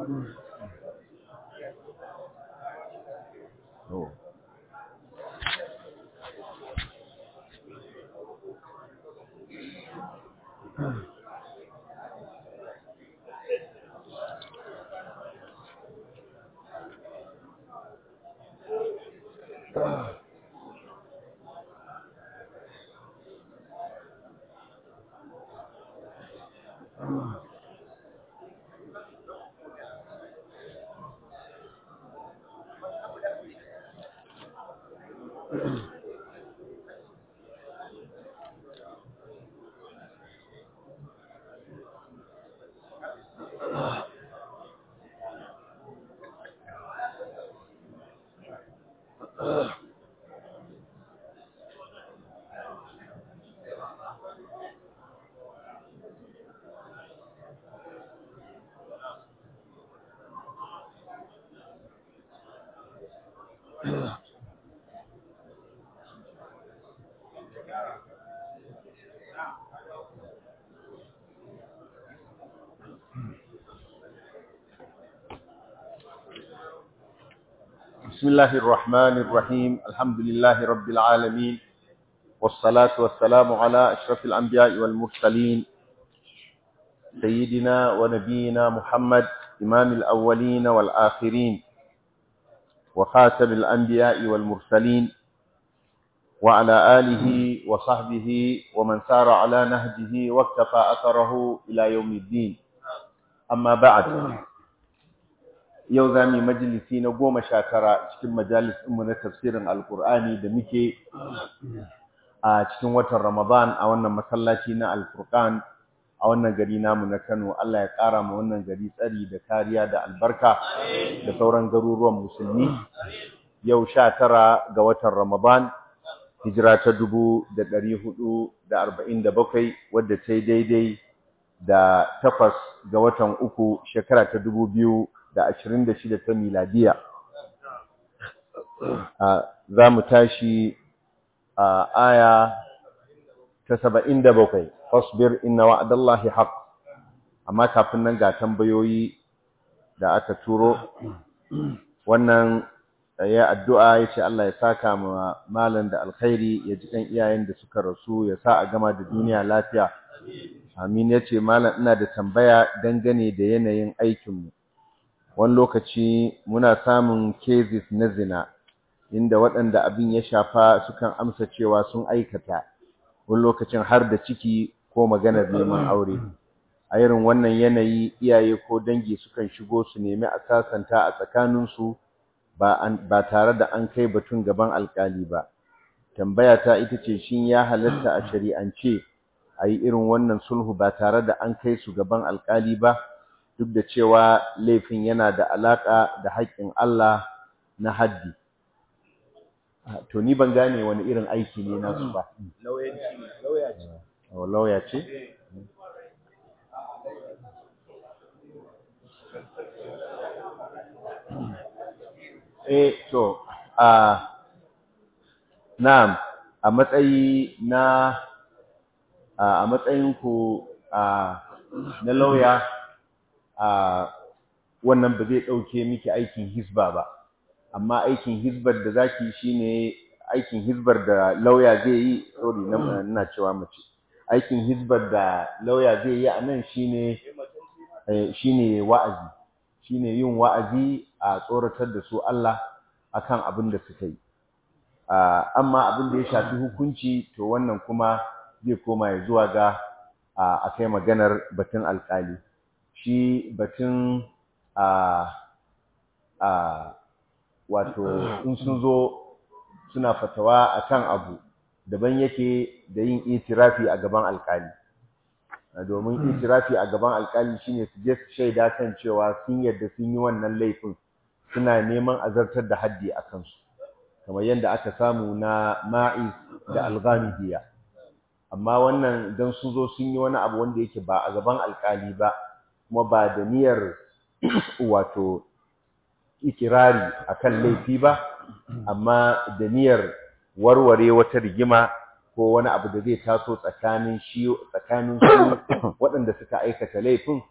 Oh. بسم الله الرحمن الرحيم الحمد لله رب العالمين والصلاة والسلام على أشرف الأنبياء والمرسلين سيدنا ونبينا محمد إمام الأولين والآخرين وخاتم الأنبياء والمرسلين وعلى آله وصحبه ومن سار على نهجه واكتفى أثره إلى يوم الدين أما بعد yau za mu yi majalisi na 19 cikin majalisinmu na tafsirin alkur'ani da muke a cikin watan ramadan a wannan masallaci na alfurqan a wannan gari namu na Kano. Allah ya ƙara ma wannan gari tsari da kariya da albarka da sauran garuruwan musulmi. Yau 19 ga watan ramadan hijira ta 1447 wadda ta yi daidai da 8 ga watan uku shekara ta 2026 ta miladiya. Za mu tashi a aya ta 77, fasbir inna wa'adallahi haqq. Amma kafin nan ga tambayoyi da aka turo. Wannan ya addu'a yace Allah ya saka ma malan da alkhairi, ya ji kan iyayen da suka rasu, ya sa a gama da duniya lafiya. Amin. Yace malan, ina da tambaya dangane da yanayin aikinmu. Wani lokaci muna samun cases na zina inda waɗanda abin ya shafa sukan amsa cewa sun aikata, wani lokacin har da ciki ko maganar neman aure. A irin wannan yanayi iyaye ko dangi sukan shigo su nemi a sasanta a tsakaninsu ba tare da an kai batun gaban alkali ba. Tambaya ta ita ce, shin ya halatta a shari'ance a yi irin wannan sulhu ba tare da an kai su gaban alkali ba, duk da cewa laifin yana da alaƙa da haƙƙin Allah na haddi? To ni ban gane wani irin aiki ne nasu ba. Lauya ce? To, na'am, a matsayinku na lauya, wannan ba zai ɗauke miki aikin hisba ba, amma aikin hisbar da zaki shine aikin hisbar da lauya zai yi. Sorry, ina cewa mace. Aikin hisbar da lauya zai yi a nan shine wa'azi, shine yin wa'azi a tsoratar da su Allah akan abin da suka yi. Amma abin da ya shafi hukunci, to wannan kuma zai koma ya zuwa ga a kai maganar batun alƙali. Shi batun wato in sun zo suna fatawa akan abu daban yake da yin itirafi a gaban alƙali. Domin itirafi a gaban alƙali shine su je su shaida kan cewa sun yarda sun yi wannan laifin, suna neman azartar da haddi a kansu, kamar yadda aka samu na Ma'iz da Al-Ghamidiyya. Amma wannan dan sun zo sun yi wani abu wanda yake ba a gaban alƙali ba, kuma ba da niyyar wato ikirari akan laifi ba, amma da niyyar warware wata rigima ko wani abu da zai taso tsakanin su waɗanda suka aikata laifin,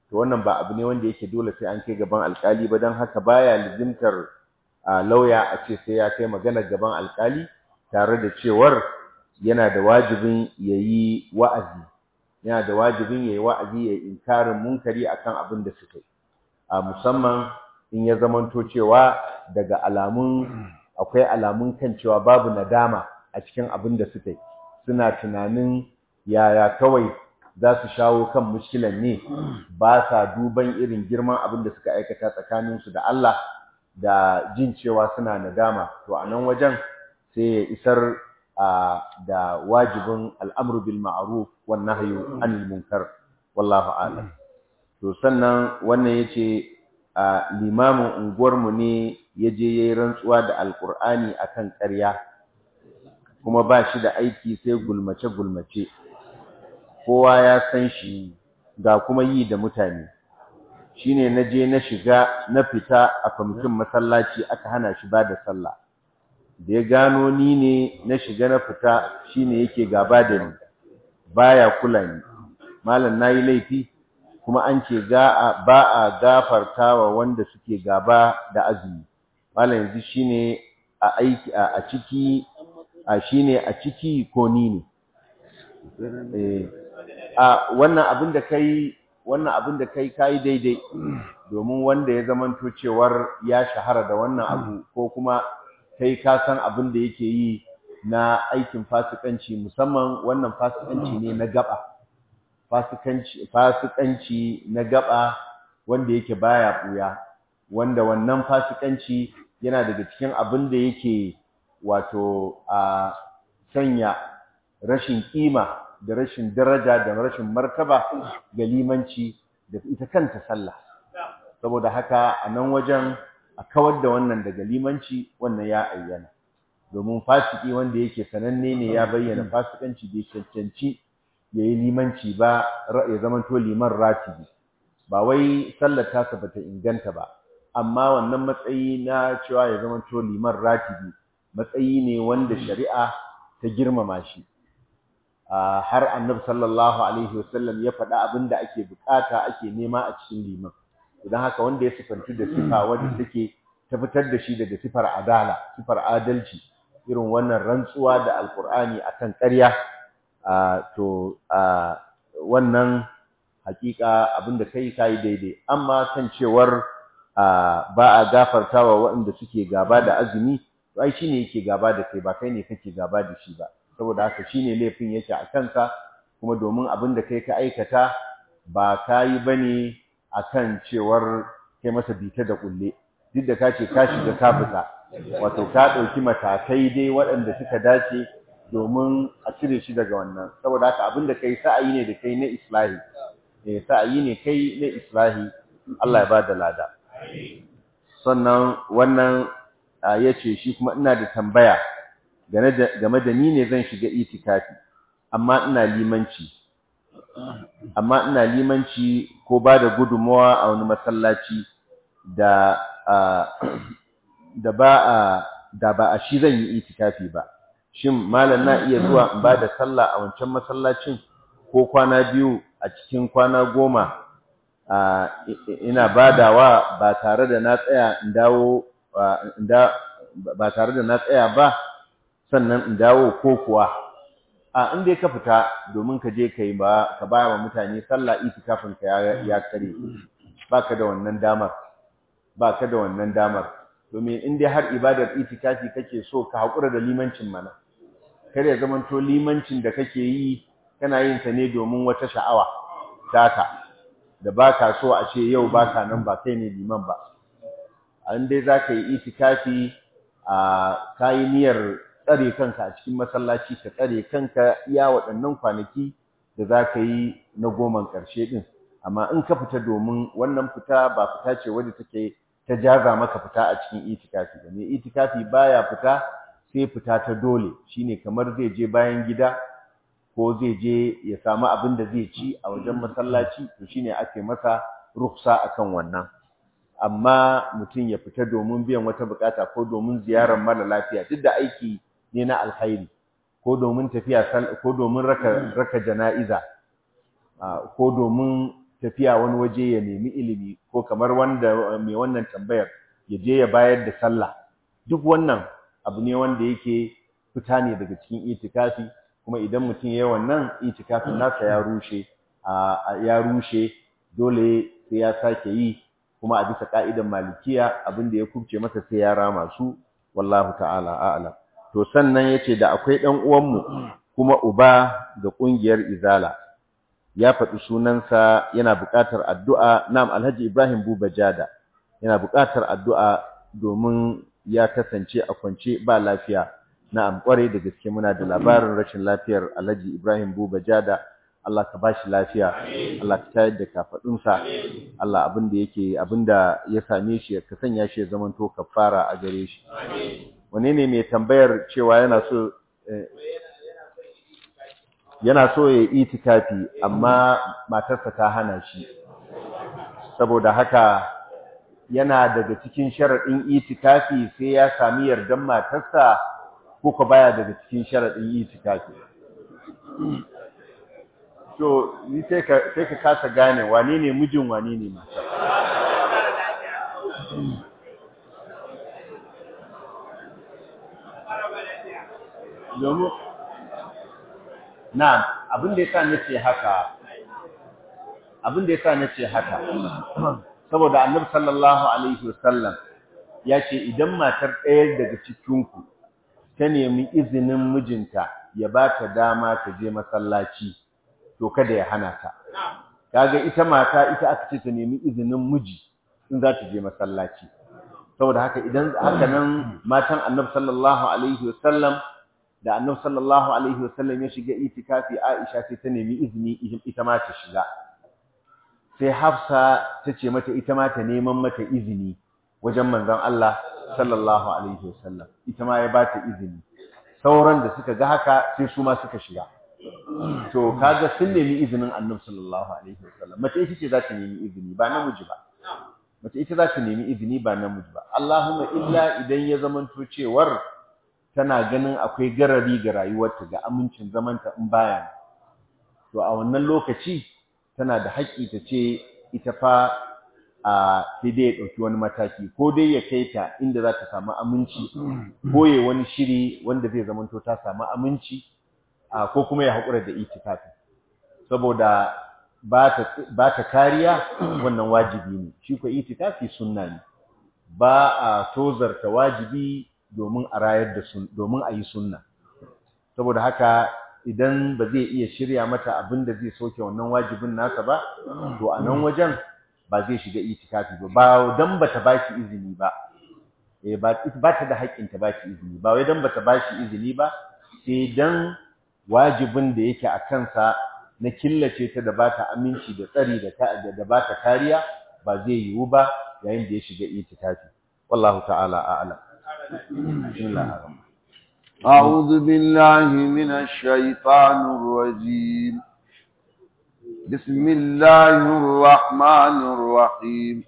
to wannan ba abu ne wanda yake dole sai an kai gaban alkali ba, don haka baya lizimtar lauya a ce sai ya kai magana gaban alkali, tare da cewar yana da wajibin yayi wa'azi, ya yi inkarin munkari akan abin da suka yi, musamman in ya zamanto cewa daga akwai alamun kan cewa babu nadama a cikin abin da suka yi, suna tunanin yaya kawai za su shawo kan mushkilan ne, ba sa duban irin girman abin da suka aikata tsakaninsu da Allah, da jin cewa suna nadama. To a nan wajen sai ya isar da wajibin al'amru bil ma'ruf wan nahyu anil munkar, wallahu a'lam. To sannan wannan yace limamin unguwarmu ne yaje yayi rantsuwa da alqur'ani akan ƙarya, kuma ba shi da aiki sai gulmace kowa ya san shi, ga kuma yi da mutane. Shine naje na fita a kwamitin masallaci aka hana shi bada sallah, da ya gano ni ne na shiga na fita, shine yake gaba da ni, baya kula ni. Malam nayi laifi, kuma an ce ba a gafartawa wanda suke gaba da azumi. Malam yanzu shine a ciki ko ni ne? Wannan abin da kai kai daidai, domin wanda ya zamanto cewar ya shahara da wannan abu, ko kuma kai ka san abin da yake yi na aikin fasikanci, musamman wannan fasikanci ne na gaba, fasikanci na gaba wanda yake baya buya, wanda wannan fasikanci yana daga cikin abin da yake wato sanya rashin kima da rashin daraja da rashin martaba ga limanci da ita kanta sallah. Saboda haka a nan wajen a kawar da wannan daga limanci, wannan ya ayyana, domin fasiki wanda yake sananne ne ya bayyana fasikanci da cancanci yayi limanci ba, ya zamanto liman ratibi. Ba wai sallar tasa bata inganta ba, amma wannan matsayi na cewa ya zamanto liman ratibi matsayi ne wanda shari'a ta girmama shi. Har annabi sallallahu alaihi wasallam ya faɗa abin da ake bukata ake nema a cikin liman. Idan haka wanda ya sifantu da sifa wanda take ta fitar da shi daga sifar adala, sifar adalci, irin wannan rantsuwa da alkur'ani akan ƙarya, to wannan hakika abin da kai daidai. Amma kan cewar ba a gafartawa waɗanda suke gaba da azumi, to ai shine yake gaba da kai, ba kai ne kake gaba da shi ba. Saboda haka shine laifin yake a kansa, kuma domin abin da kai ka aikata ba kayi bane akan cewar kai masa bita da kulle, duk da ka ce ka shiga ka fita, wato ka ɗauki matakai dai waɗanda suka dace domin a cire shi daga wannan. Saboda haka abin da kai sa'ayi ne da kai na islahi, sa'ayi ne kai na islahi. Allah ya bada lada. Sannan wannan yace shi kuma ina da tambaya game da ni ne zan shiga itikafi, amma ina limanci ko ba da gudunmawa a wani masallaci da ba a shi zan yi itikafi ba. Shin malam na iya zuwa in ba da sallah a wancan masallacin, ko kwana biyu a cikin kwana 10 ina badawa ba tare da na tsaya ba sannan in dawo, ko kuwa in dai ka fita domin ka je ka ba wa mutane sallah, itikafin ka ya kare, baka da wannan damar. Domin in dai har ibadar itikafi kake so, ka haƙura da limancin mana, kar ya zamanto limancin da kake yi kana yin ta ne domin wata sha'awa taka, da baka so a ce yau baka nan, ba kai ne liman ba. In dai zaka yi itikafi, ka yi niyyar tsare kanka a cikin masallaci, ka tsare kanka iya waɗannan kwanaki da za ka yi na 10 ƙarshe ɗin. Amma in ka fita, domin wannan fita ba fita ce wadda take ta jaza maka fita a cikin itikafi ba. Mai itikafi baya fita sai fita ta dole, shine kamar zai je bayan gida ko zai je ya samu abin da zai ci a wajen masallaci, to shine ake masa ruksa akan wannan. Amma mutum ya fita domin biyan wata bukata ko domin ziyarar mara lafiya, duk da aiki ne na alkhairi, ko domin tafiya ko domin raka jana'iza, ko domin tafiya wani waje ya nemi ilimi, ko kamar wanda mai wannan tambayar ya je ya bayar da sallah, duk wannan abu ne wanda yake fita ne daga cikin itikafi, kuma idan mutum ya yi wannan itikafin nasa ya rushe dole sai ya sake yi, kuma a bisa ka'idan malikiya abin da ya kubce masa sai ya rama su, wallahu ta'ala a'lam. To sannan yace da akwai dan uwanmu kuma uba ga kungiyar Izala, ya faɗi sunansa, yana buƙatar addu'a. Na'am, Alhaji Ibrahim Buba Jada yana buƙatar addu'a domin ya kasance a kwance ba lafiya. Na'am, ƙwarai da gaske muna da labarin rashin lafiyar Alhaji Ibrahim Buba Jada. Allah ka bashi lafiya, Allah ka tayar da kafaɗunsa, Allah abinda ya same shi ka sanya shi ya zamanto kafara a gare shi. Wane ne mai tambayar cewa yana so ya yi itikafi amma matarsa ta hana shi, saboda haka yana daga cikin sharaɗin itikafi sai ya sami yardan matarsa, ko ka baya daga cikin sharaɗin itikafi? To ni sai ka kasa gane wane ne mijin wane ne matar. Domin na abin da yasa nace haka saboda Annabi sallallahu alaihi wasallam ya ce idan matar ɗaya daga cikinku ta nemi izinin mijinta ya ba ta dama ta je masallaci, to kada ya hana ta. Kaga ita mata ita aka ce ta nemi izinin miji in za ta je masallaci. Saboda haka idan haka nan matan Annabi sallallahu alaihi wasallam, da Annabi sallallahu alaihi wasallam ya shiga itikafi, Aisha sai ta nemi izini ita ma ta shiga. Sai Hafsa ta ce mata ita ma ta neman mata izini wajen manzon Allah sallallahu alaihi wasallam, ita ma ya ba ta izini. Sauran da suka ga haka sai su ma suka shiga. To kaga sun nemi izinin Annabi sallallahu alaihi wasallam. Mace ita ce za ta nemi izini ba namiji ba. Mace ita za ta nemi izini ba namiji ba. Allahumma illa idan ya zamanto cewar tana ganin akwai garari ga rayuwarta, ga amincin zamanta in baya. To a wannan lokaci tana da haƙƙi ta ce ita fa sai dai ya ɗauki wani mataki, ko dai ya kai ta inda za ta samu aminci, ko ya wani shiri wanda zai zamanto ta samu aminci, ko kuma ya haƙura da itikafi. Saboda ba ta kariya wannan wajibi ne, shi ko itikafi sunna ne. Ba a tozarta wajibi domin a rayar da domin a yi sunna. Saboda haka idan ba zai iya shirya mata abin da zai soke wannan wajibin nasa ba, to a nan wajen ba zai shiga itikafi ba dan bata bashi izini ba. Ba ta da haƙƙin ta bashi izini, ba wai dan bata bashi izini ba, sai dan wajibin da yake a kansa na killace ta da bata aminci da tsari da bata kariya ba zai yiwu ba yayin da ya shiga itikafi. Wallahu ta'ala a'lam. Bismillahir أعوذ بالله من الشيطان الرجيم. بسم الله الرحمن الرحيم.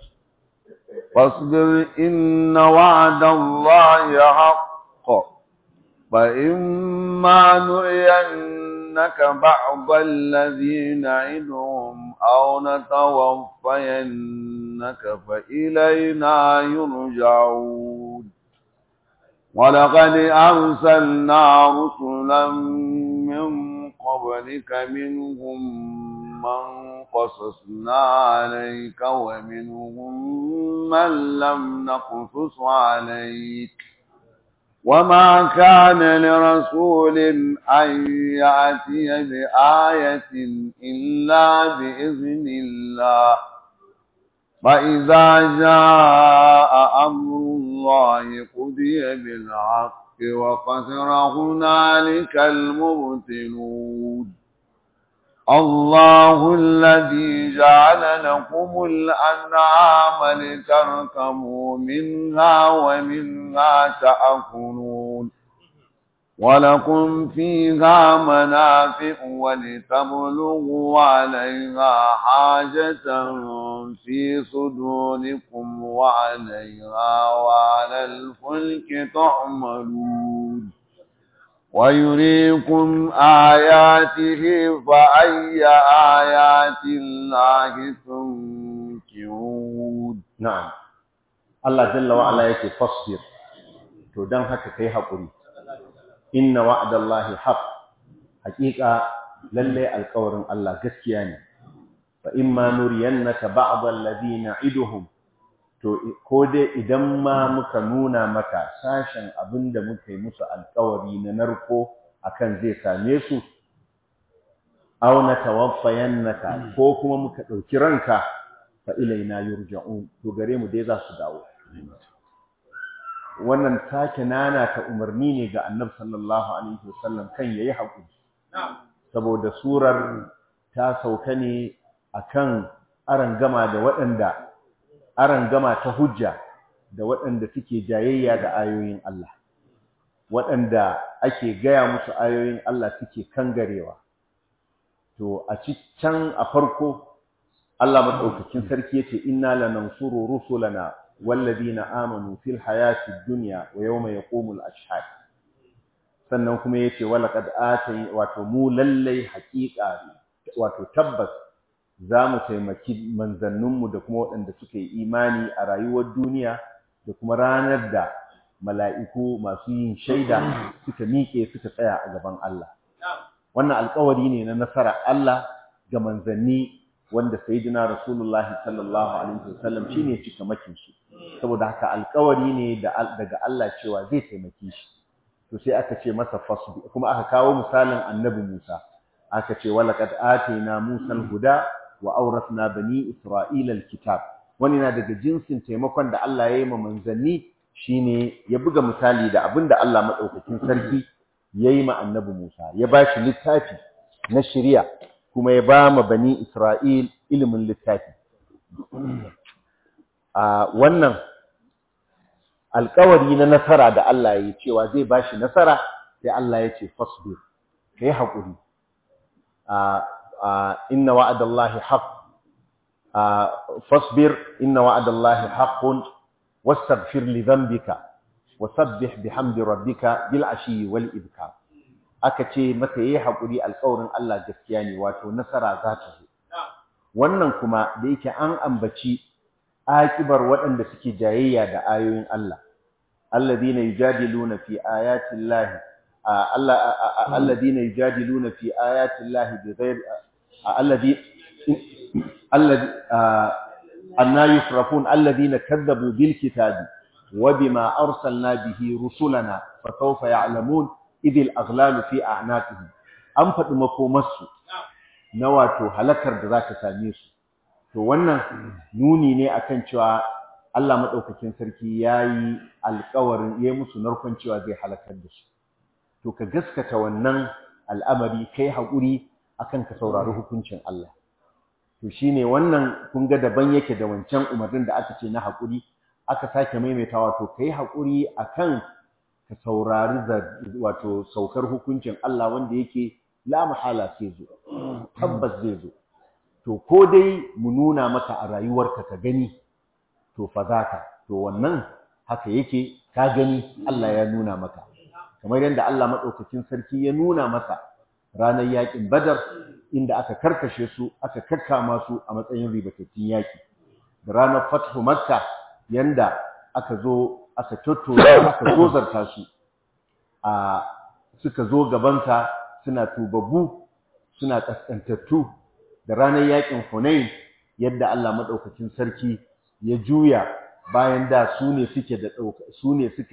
فاصبر إن وعد الله حق، فإما نرينك بعض الذي نعدهم أو نتوفينك فإلينا يرجعون. ولقد أرسلنا رسلا من قبلك منهم من قصصنا عليك ومنهم من لم نقصص عليك. وما كان لرسول أن يأتي بآية إلا بإذن الله. فإذا جاء أمر الله قضي بالحق وخسر هنالك المبطلون. الله الذي جعل لكم الأنعام لتركبوا منها ومنها تأكلون، ولكم فيها منافع ولتبلغوا عليها حاجة في صدوركم وعليها وعلى الفلك تحملون. ويريكم آياته فأي آيات الله تنكرون. نعم الله جل وعلا يكي فاصبر to dan haka kai hakuri inna wa'dallahi haqq haqiqa lalle alqawrin Allah gaskiya ne fa imma nuriyannaka ba'd alladhina iduhum to ko dai idan ma muka nuna maka sashen abinda muka yi musu alƙawari na narko akan zai same su aw natawaffayannaka ko kuma muka dauki ranka fa ilaina yurja'un to gare mu dai za su dawo. Wannan take nana ta umarni ne ga Annabi sallallahu alaihi wasallam kan yayi hakuri saboda surar ta sauka ne akan arangama da waɗanda arangama ta hujja da waɗanda suke jayayya da ayoyin Allah, waɗanda ake gaya musu ayoyin Allah suke kangarewa. To a cikin a farko Allah madaukakin sarki yace inna lanansuru rusulana walladina amanu fil hayati dunya wa yawma yaqumul ashhad. Sannan kuma yace walaqad atay wato mu lallai haƙiƙa wato tabbas za mu taimaki manzanninmu da kuma waɗanda suka yi imani a rayuwar duniya da kuma ranar da mala'iku masu yin shaida suka miƙe suka tsaya a gaban Allah. Wannan alƙawari ne na nasara Allah ga manzanni wanda sayyidina Rasulullahi sallallahu alaihi wasallam shine cikamakin shi. Saboda haka alƙawari ne daga Allah cewa zai taimake shi. To sai aka ce masa fasbi kuma aka kawo misalin Annabi Musa. Aka ce walaqad atayna Musa al-huda wa awrathna bani Isra'ila al-kitab. Wani na daga jinsin taimakon da Allah ya yi ma manzanni shine ya buga misali da abinda Allah madaukakin sarki ya yi ma Annabi Musa. Ya ba shi littafi na shari'a kuma ya ba ma bani Isra'il ilimin littafi. Wannan alƙawari na nasara da Allah ya yi cewa zai ba shi nasara sai Allah ya ce fasbir kai haƙuri. Inna wa'adallahi haqq fasbir inna wa'adallahi haqqun wastaghfir li dhanbika wasabbih bihamdi rabbika bil ashi wal ibkar. Aka ce masa yayi haƙuri alƙawarin Allah gaskiya ne wato nasara za ta zo. Wannan kuma da yake an ambaci akibar waɗanda suke jayayya da ayoyin Allah alladhina yujadiluna fi ayati llahi alladhina yujadiluna fi ayati llahi bighayri anna yusrafun alladhina kadzabu bil kitabi wa bima arsalna bihi rusulana fasawfa ya'lamun idil aghlalu fi a'naqihim. An faɗi makomarsu na wato halakar da za ta same su. To wannan nuni ne akan cewa Allah madaukakin sarki yayi alƙawarin yayi musu narkon cewa zai halakar da su. To ka gaskata wannan al'amari kai haƙuri akan ka saurari hukuncin Allah. To shine wannan kun ga daban yake da wancan umarnin da aka ce na haƙuri, aka sake maimaitawa to kai haƙuri akan ka saurari wato saukar hukuncin Allah wanda yake la mahala sai zo, tabbas zai zo. To ko dai mu nuna maka a rayuwarka ka gani to fa zaka to wannan haka yake ka gani Allah ya nuna maka kamar yadda Allah madaukakin sarki ya nuna masa ranar yakin Badar inda aka karkashe su aka kakkama su a matsayin ribatattun yaki da ranar Fathu Makka yanda aka zo aka tottora aka tozarta su suka zo gabansa suna tubabbu suna kaskantattu da ranar yakin Hunain yadda Allah madaukakin sarki ya juya bayan da su ne suka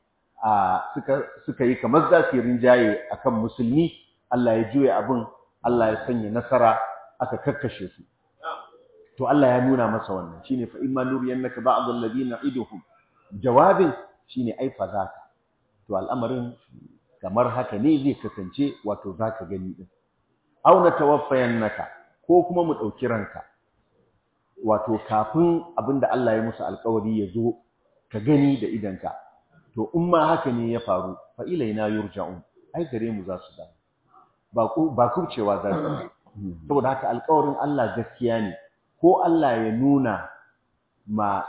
yi kamar za su yi rinjaye akan musulmi, Allah ya juya abin, Allah ya sanya nasara aka kakkashe su. To Allah ya nuna masa wannan shine fa imma nuriyannaka ba'd alladhina iduhum, jawabin shine ai fa zaka. To al'amarin kamar haka ne zai kasance wato zaka gani din. Aw natawaffayannaka ko kuma mu ɗauki ranka, wato kafin abinda Allah ya musu alƙawari ya zo ka gani da idanka. To in ma haka ne ya faru fa ilaina yurja'un, ai gare mu za su dawo, ba kubcewa za su. Saboda haka alƙawarin Allah gaskiya ne, ko Allah ya nuna ma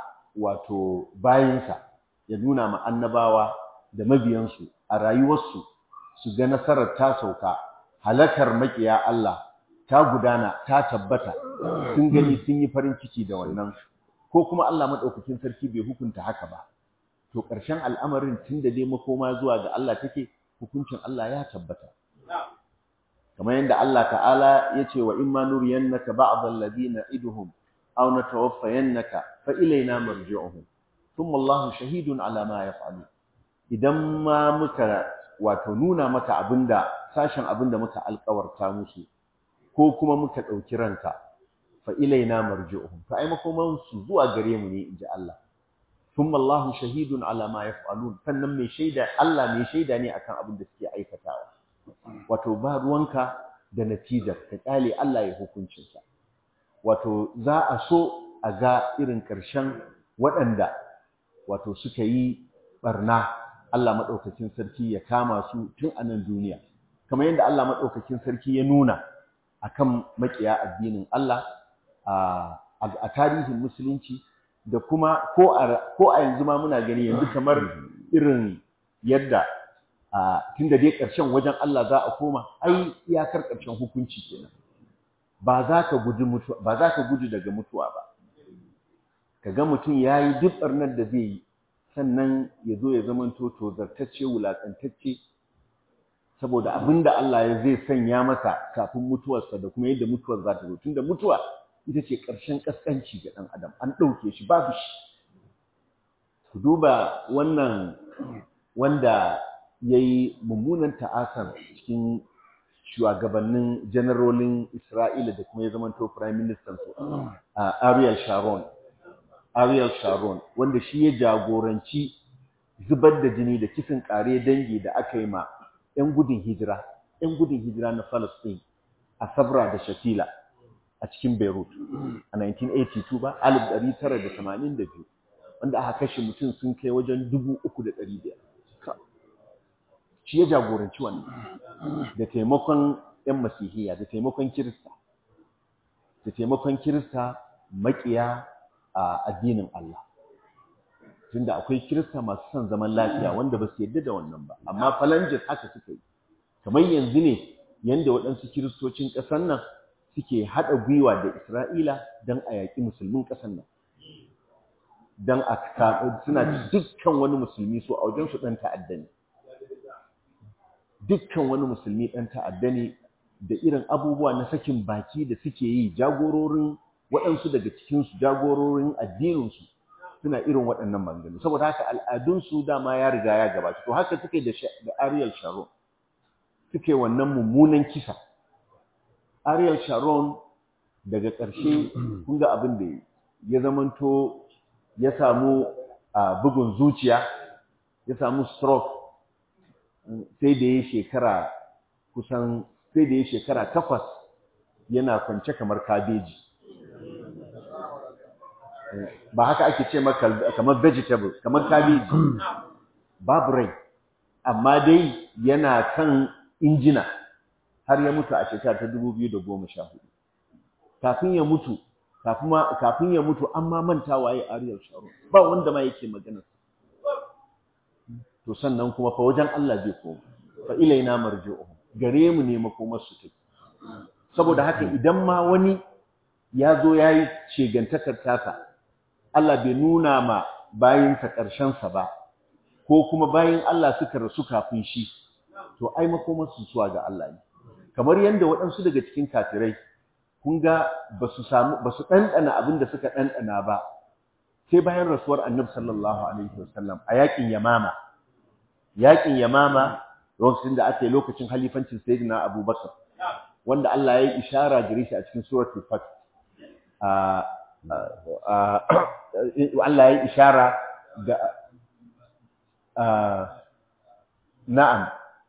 wato bayinsa, ya nuna ma annabawa da mabiyansu a rayuwarsu su ga nasarar ta sauka, halakar makiya Allah ta gudana, ta tabbata, sun gani sun yi farin ciki da wannan, ko kuma Allah maɗaukakin sarki bai hukunta haka ba. To ƙarshen al'amarin tun da dai makoma zuwa ga Allah take, hukuncin Allah ya tabbata. Kamar yadda Allah ta'ala ya ce wa in ma nuriyannaka ba'd alladhina iduhum aw natawaffayannaka fa ilayna marji'uhum thumma Allahu shahidun ala ma yaf'alun. Idan ma muka wato nuna maka sashen abinda muka alƙawarta musu, ko kuma muka ɗauki ranka, fa ilaina marji'uhum, fa ai makoman su zuwa gare mu ne, inji Allah. Thumma Allahu shahidun ala ma yaf'alun, sannan Allah mai shaida ne akan abin da suke aikatawa. Wato ba ruwanka da natijar, ka kyale Allah ya hukuncin sa. Wato za a so a ga irin ƙarshen waɗanda wato suka yi barna, Allah madaukakin sarki ya kama su tun a nan duniya, kamar yadda Allah madaukakin sarki ya nuna akan makiya addinin Allah a tarihin musulunci, da kuma ko a yanzu ma muna gani yanzu, kamar irin yadda tunda dai ƙarshen wajen Allah za a koma, ai iyakar ƙarshen hukunci kenan. Ba za ka gudu daga mutuwa ba. Kaga mutum yayi duk barnar da zai yi, sannan ya zo ya zamanto tozartacce, wulaƙantacce, saboda abinda Allah ya zai sanya masa kafin mutuwarsa da kuma yadda mutuwar za ta zo. Tunda mutuwa ita ce ƙarshen ƙasƙanci ga ɗan adam, an ɗauke shi, babu shi. Ku duba wannan wanda ya yi mummunan ta'asar cikin shugabannin generalin Isra'ila da kuma ya zamanto Prime Minister su, Ariel Sharon, wanda shi ya jagoranci zubar da jini da kisan ƙare dangi da aka yi ma 'yan gudun hijira na Palestine a Sabra da Shatila a cikin Beirut a 1982 ba, 1982, wanda aka kashe mutum sun kai wajen 3,500. Shi ya jagoranci wannan, da taimakon 'yan Masihiyya, da taimakon Kirista maƙiya a addinin Allah. Tunda akwai Kirista masu son zaman lafiya wanda ba su yarda da wannan ba, amma Phalanges haka suka yi. Kamar yanzu ne yanda waɗansu Kiristocin ƙasar nan suke haɗa gwiwa da Isra'ila don a yaƙi musulmin ƙasar nan. Don suna dukkan wani musulmi so a wajen su ɗan ta'adda ne. Dukkan wani musulmi ɗan ta'adda ne, da irin abubuwa na sakin baki da suke yi, jagororin waɗansu daga cikinsu, jagororin addininsu suna irin waɗannan maganganu. Saboda haka al'adunsu dama ya riga ya gabata. To haka suke da Ariel Sharon, suke wannan mummunan kisa. Ariel Sharon daga ƙarshe kun ga abin da ya zamanto ya samu bugun zuciya, ya samu stroke, sai da ya shekara 8 yana kwance kamar kabeji. Ba haka ake ce maka kamar vegetable, kamar kabeji, babu rai, amma dai yana kan injina har ya mutu a shekara ta 2014. Kafin ya mutu an ma manta waye Ariel Sharon, ba wanda ma yake magana. To sannan kuma fa wajen Allah zai koma, fa ilaina marji'uhum, gare mu ne makomar su take. Saboda haka idan ma wani ya zo yayi shegantakar tasa, Allah bai nuna ma bayinsa ƙarshen sa ba, ko kuma bayin Allah suka rasu kafin shi, to ai makomar su zuwa ga Allah ne. Kamar yanda waɗansu daga cikin kafirai kun ga ba su ɗanɗana abin da suka ɗanɗana ba sai bayan rasuwar Annabi sallallahu alaihi wasallam a yaƙin Yamama, lokacin da aka yi lokacin halifancin Sayyidina Abubakar, wanda Allah ya yi ishara gare shi a cikin suratul Fath. Allah ya yi ishara ga na'am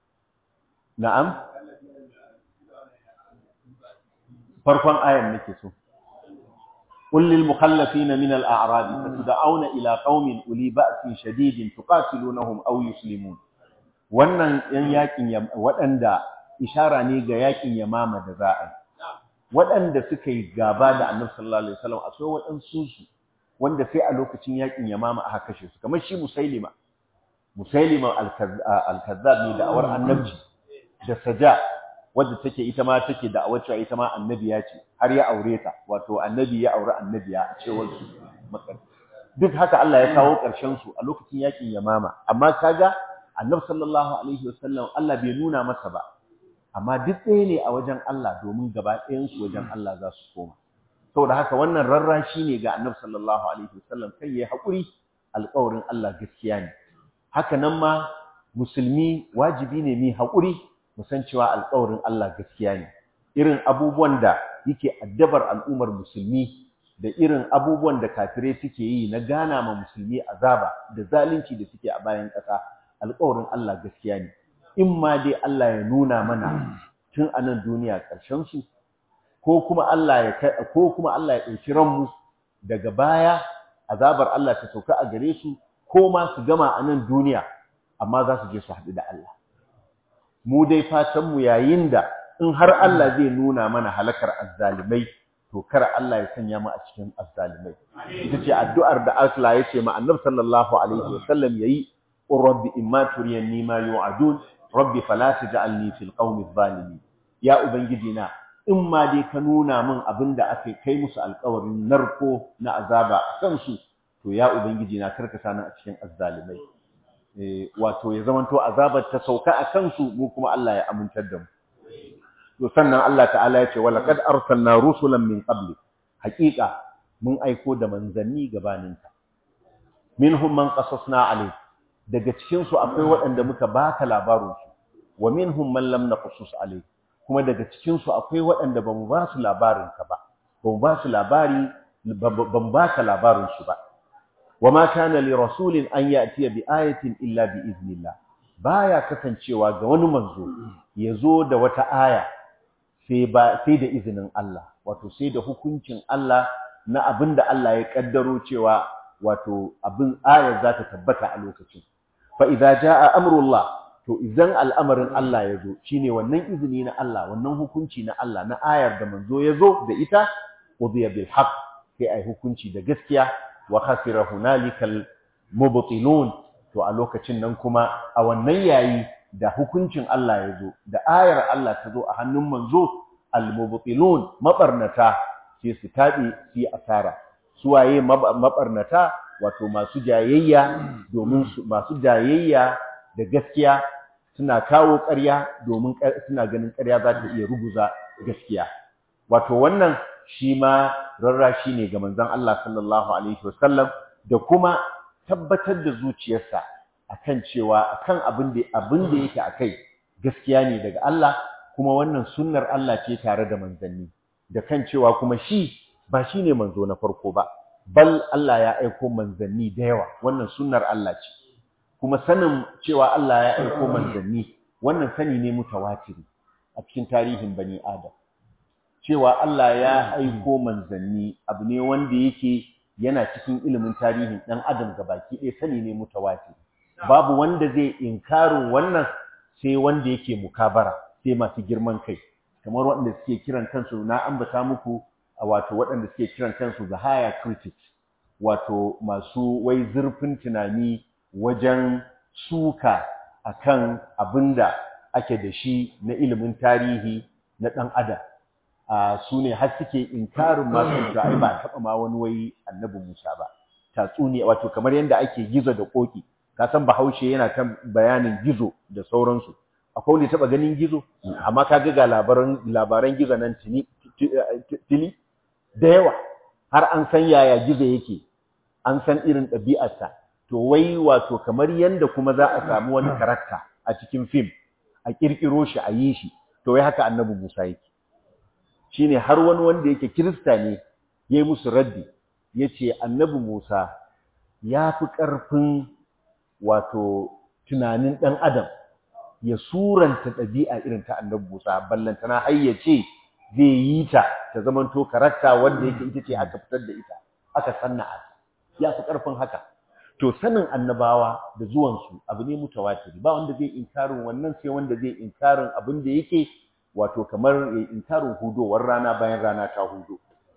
farkon ayan nake so. قل للمخلفين من الأعراب فتدعون إلى قوم أولي بأس شديد تقاتلونهم أو يسلمون. wannan yan yakin waɗanda ishara ne ga yakin Yamama da za'a, waɗanda suka yi gaba da Annabi sallallahu alaihi wasallam akwai waɗansu su wanda sai a lokacin yakin Yamama aka kashe su, kamar shi Musailima al-Kazzab ne da awar annabci, da Saja wadda take ita ma take da wacce ita ma annabiya ce har ya aure ta, wato annabi ya aure annabiya a cewar su makar duk haka Allah ya kawo ƙarshen su a lokacin yakin Yamama. Amma kaga Annabi sallallahu alaihi wasallam Allah bai nuna masa ba, amma duk ɗaya ne a wajen Allah domin gaba ɗayan su wajen Allah za su koma. Saboda haka wannan rarrashi ne ga Annabi sallallahu alaihi wasallam kai yayi hakuri, alƙawarin Allah gaskiya ne. Haka nan ma musulmi wajibi ne mu hakuri mu san cewa alƙawarin Allah gaskiya ne. Irin abubuwan da yake addabar al'ummar musulmi da irin abubuwan da kafirai suke yi na gana ma musulmi azaba da zalunci da suke a bayan ƙasa, alƙawarin Allah gaskiya ne. In ma dai Allah ya nuna mana tun a nan duniya ƙarshen su, ko kuma Allah ya ɗauki ranmu daga baya azabar Allah ta sauka a gare su, ko ma su gama a nan duniya amma za su je su haɗu da Allah. Mu dai fatanmu yayin da in har Allah zai nuna mana halakar azzalimai, to kar Allah ya sanya mu a cikin azzalimai. Ita ce addu'ar da Allah ya ce ma Annabi sallallahu alaihi wasallam yayi, rabbi imma turiyanni ma yu'adun rabbi fala taj'alni fil qawmi adh-dhalimin. Ya ubangiji na, in ma dai ka nuna min abinda aka kai musu alƙawarin narko na azaba a kansu, to ya ubangiji na karka sani a cikin azzalimai. Wato ya zamanto azabar ta sauka a kansu, mu kuma Allah ya amintar da mu. To sannan Allah ta'ala ya ce wa laqad arsalna rusulan min qabli, haqiqa mun aiko da manzanni gabaninka. Minhum man qasasna alayk, daga cikin su akwai waɗanda muka baka labarin su, wa minhum man lam naqsus alayk, kuma daga cikin su akwai waɗanda bamu ba su labarin ka ba, bamu ba su labari, bamu baka labarin su ba. وما كان لرسول أن يأتي بآية إلا بإذن الله. baya kasancewa ga wani manzo yazo da wata aya sai da izinin Allah, wato sai da hukuncin Allah na abinda Allah ya kaddaro cewa wato abin ayar za ta tabbata a lokacin. Fa idza jaa amrullah, to idan al'amarin Allah yazo, shine wannan izini na Allah, wannan hukunci na Allah na ayar da manzo yazo da ita, udiya bil haqq, sai ai hukunci da gaskiya. Wa khasira hunalikal mubtilun, to a lokacin nan kuma a wannan yayi da hukuncin Allah ya zo da ayar Allah ta zo a hannun manzo, al mubtilun, mabarnata sai su tabi su asara. Suwaye mabarnata? Wato masu jayayya, domin masu jayayya da gaskiya, suna kawo ƙarya domin suna ganin ƙarya za ta iya ruguza gaskiya. Wato wannan shi ma rarrashi ne ga manzon Allah sallallahu alaihi wasallam, da kuma tabbatar da zuciyarsa akan cewa akan abin da yake akai gaskiya ne daga Allah, kuma wannan sunnar Allah ce tare da manzanni, da kan cewa kuma shi ba shine manzo na farko ba, bal Allah ya aiko manzanni da yawa. Wannan sunnar Allah ce, kuma sanin cewa Allah ya aiko manzanni, wannan sani ne mutawatiri a cikin tarihin bani Adam. Cewa Allah ya aiko manzanni abu ne wanda yake yana cikin ilimin tarihin ɗan adam gabaki ɗaya, sani ne mutawatir. Babu wanda zai inkarin wannan sai wanda yake mukabara, sai masu girman kai, kamar waɗanda suke kiran kansu, na ambata muku wato waɗanda suke kiran kansu the higher critics, wato masu wai zurfin tunani wajen suka akan abinda ake da shi na ilimin tarihi na ɗan adam. Su ne har suke inkarin masu da ai ba taɓa ma wani wai annabi Musa ba. Tatsuniya, wato kamar yadda ake gizo da koki, ka san Bahaushe yana kan bayanin gizo da sauransu. Akwai wanda taɓa ganin gizo, amma ka ga labaran gizo nan tili da yawa, har an san yaya gizo yake, an san irin ɗabi'arsa. To wai wato kamar yadda kuma za a samu wani karakta a cikin fim, a ƙirƙiro shi a yi shi, to wai haka annabi Musa yake. Shine har wani wanda yake Kirista ne ya yi musu raddi, ya ce annabi Musa ya fi ƙarfin wato tunanin ɗan adam ya suranta ɗabi'a irin ta annabi Musa, ballantana har ya ce zai yi ta zamanto karakta wanda yake ita ce aka fitar da ita, aka sanna'a, ya fi ƙarfin haka. To sanin annabawa da zuwansu abu ne mutawatiri, ba wanda zai inkarin wannan sai wanda zai inkarin abin da yake wato kamar inkarin hudowar rana bayan rana ta hudo.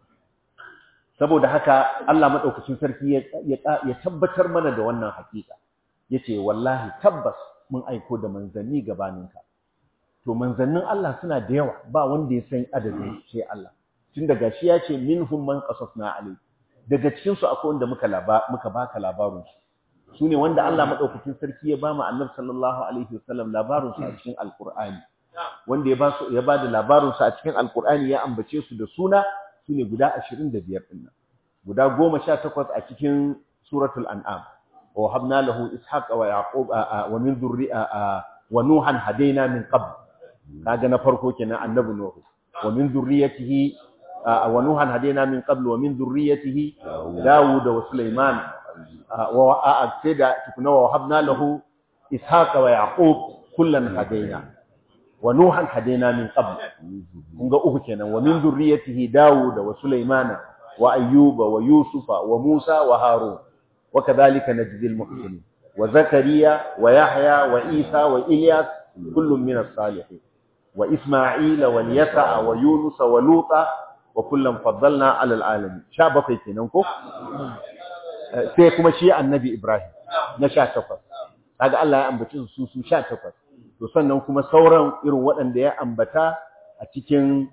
Saboda haka Allah madaukakin sarki ya tabbatar mana da wannan hakika, yace wallahi tabbas mun aiko da manzanni gabaninka. to manzannin Allah suna da yawa ba wanda ya san adadin sai Allah tun daga shi ya ce minhum man qasasna alayhi daga cikin su akwai wanda muka baka labarin su ne wanda Allah madaukakin sarki ya ba mu annabi sallallahu alaihi wasallam labarin su a cikin alqur'ani wanda ya ba da labarin su a cikin alqur'ani ya ambace su da suna sune guda 25 din nan guda 18 a cikin suratul an'am wa habna lahu ishaqa wa yaqub wa min wa nuhan hadaina min qabl kaga na farko kenan annabi nuhu wa min dhurriyyatihi wa nuhan hadaina min qabl wa min dhurriyyatihi daud wa sulaiman wa a'tada tukuna wa habna lahu ishaqa wa yaqub kullan hadaina wa nuhan hadaina min qabl kun ga uku kenan wa min dhurriyyatihi daud wa sulaiman wa ayyuba wa yusufa wa musa wa harun wa kadhalika najzi al-muhsinin wa zakariya wa yahya wa isa wa ilyas kullun min as-salihin wa isma'ila wa yasa wa yunus wa luta wa kullan faddalna 'ala al-alamin sha bakwai kenan ko sai kuma shi annabi ibrahim na 18 kaga Allah ya ambaci su 18 to sannan kuma sauran irin waɗanda ya ambata a cikin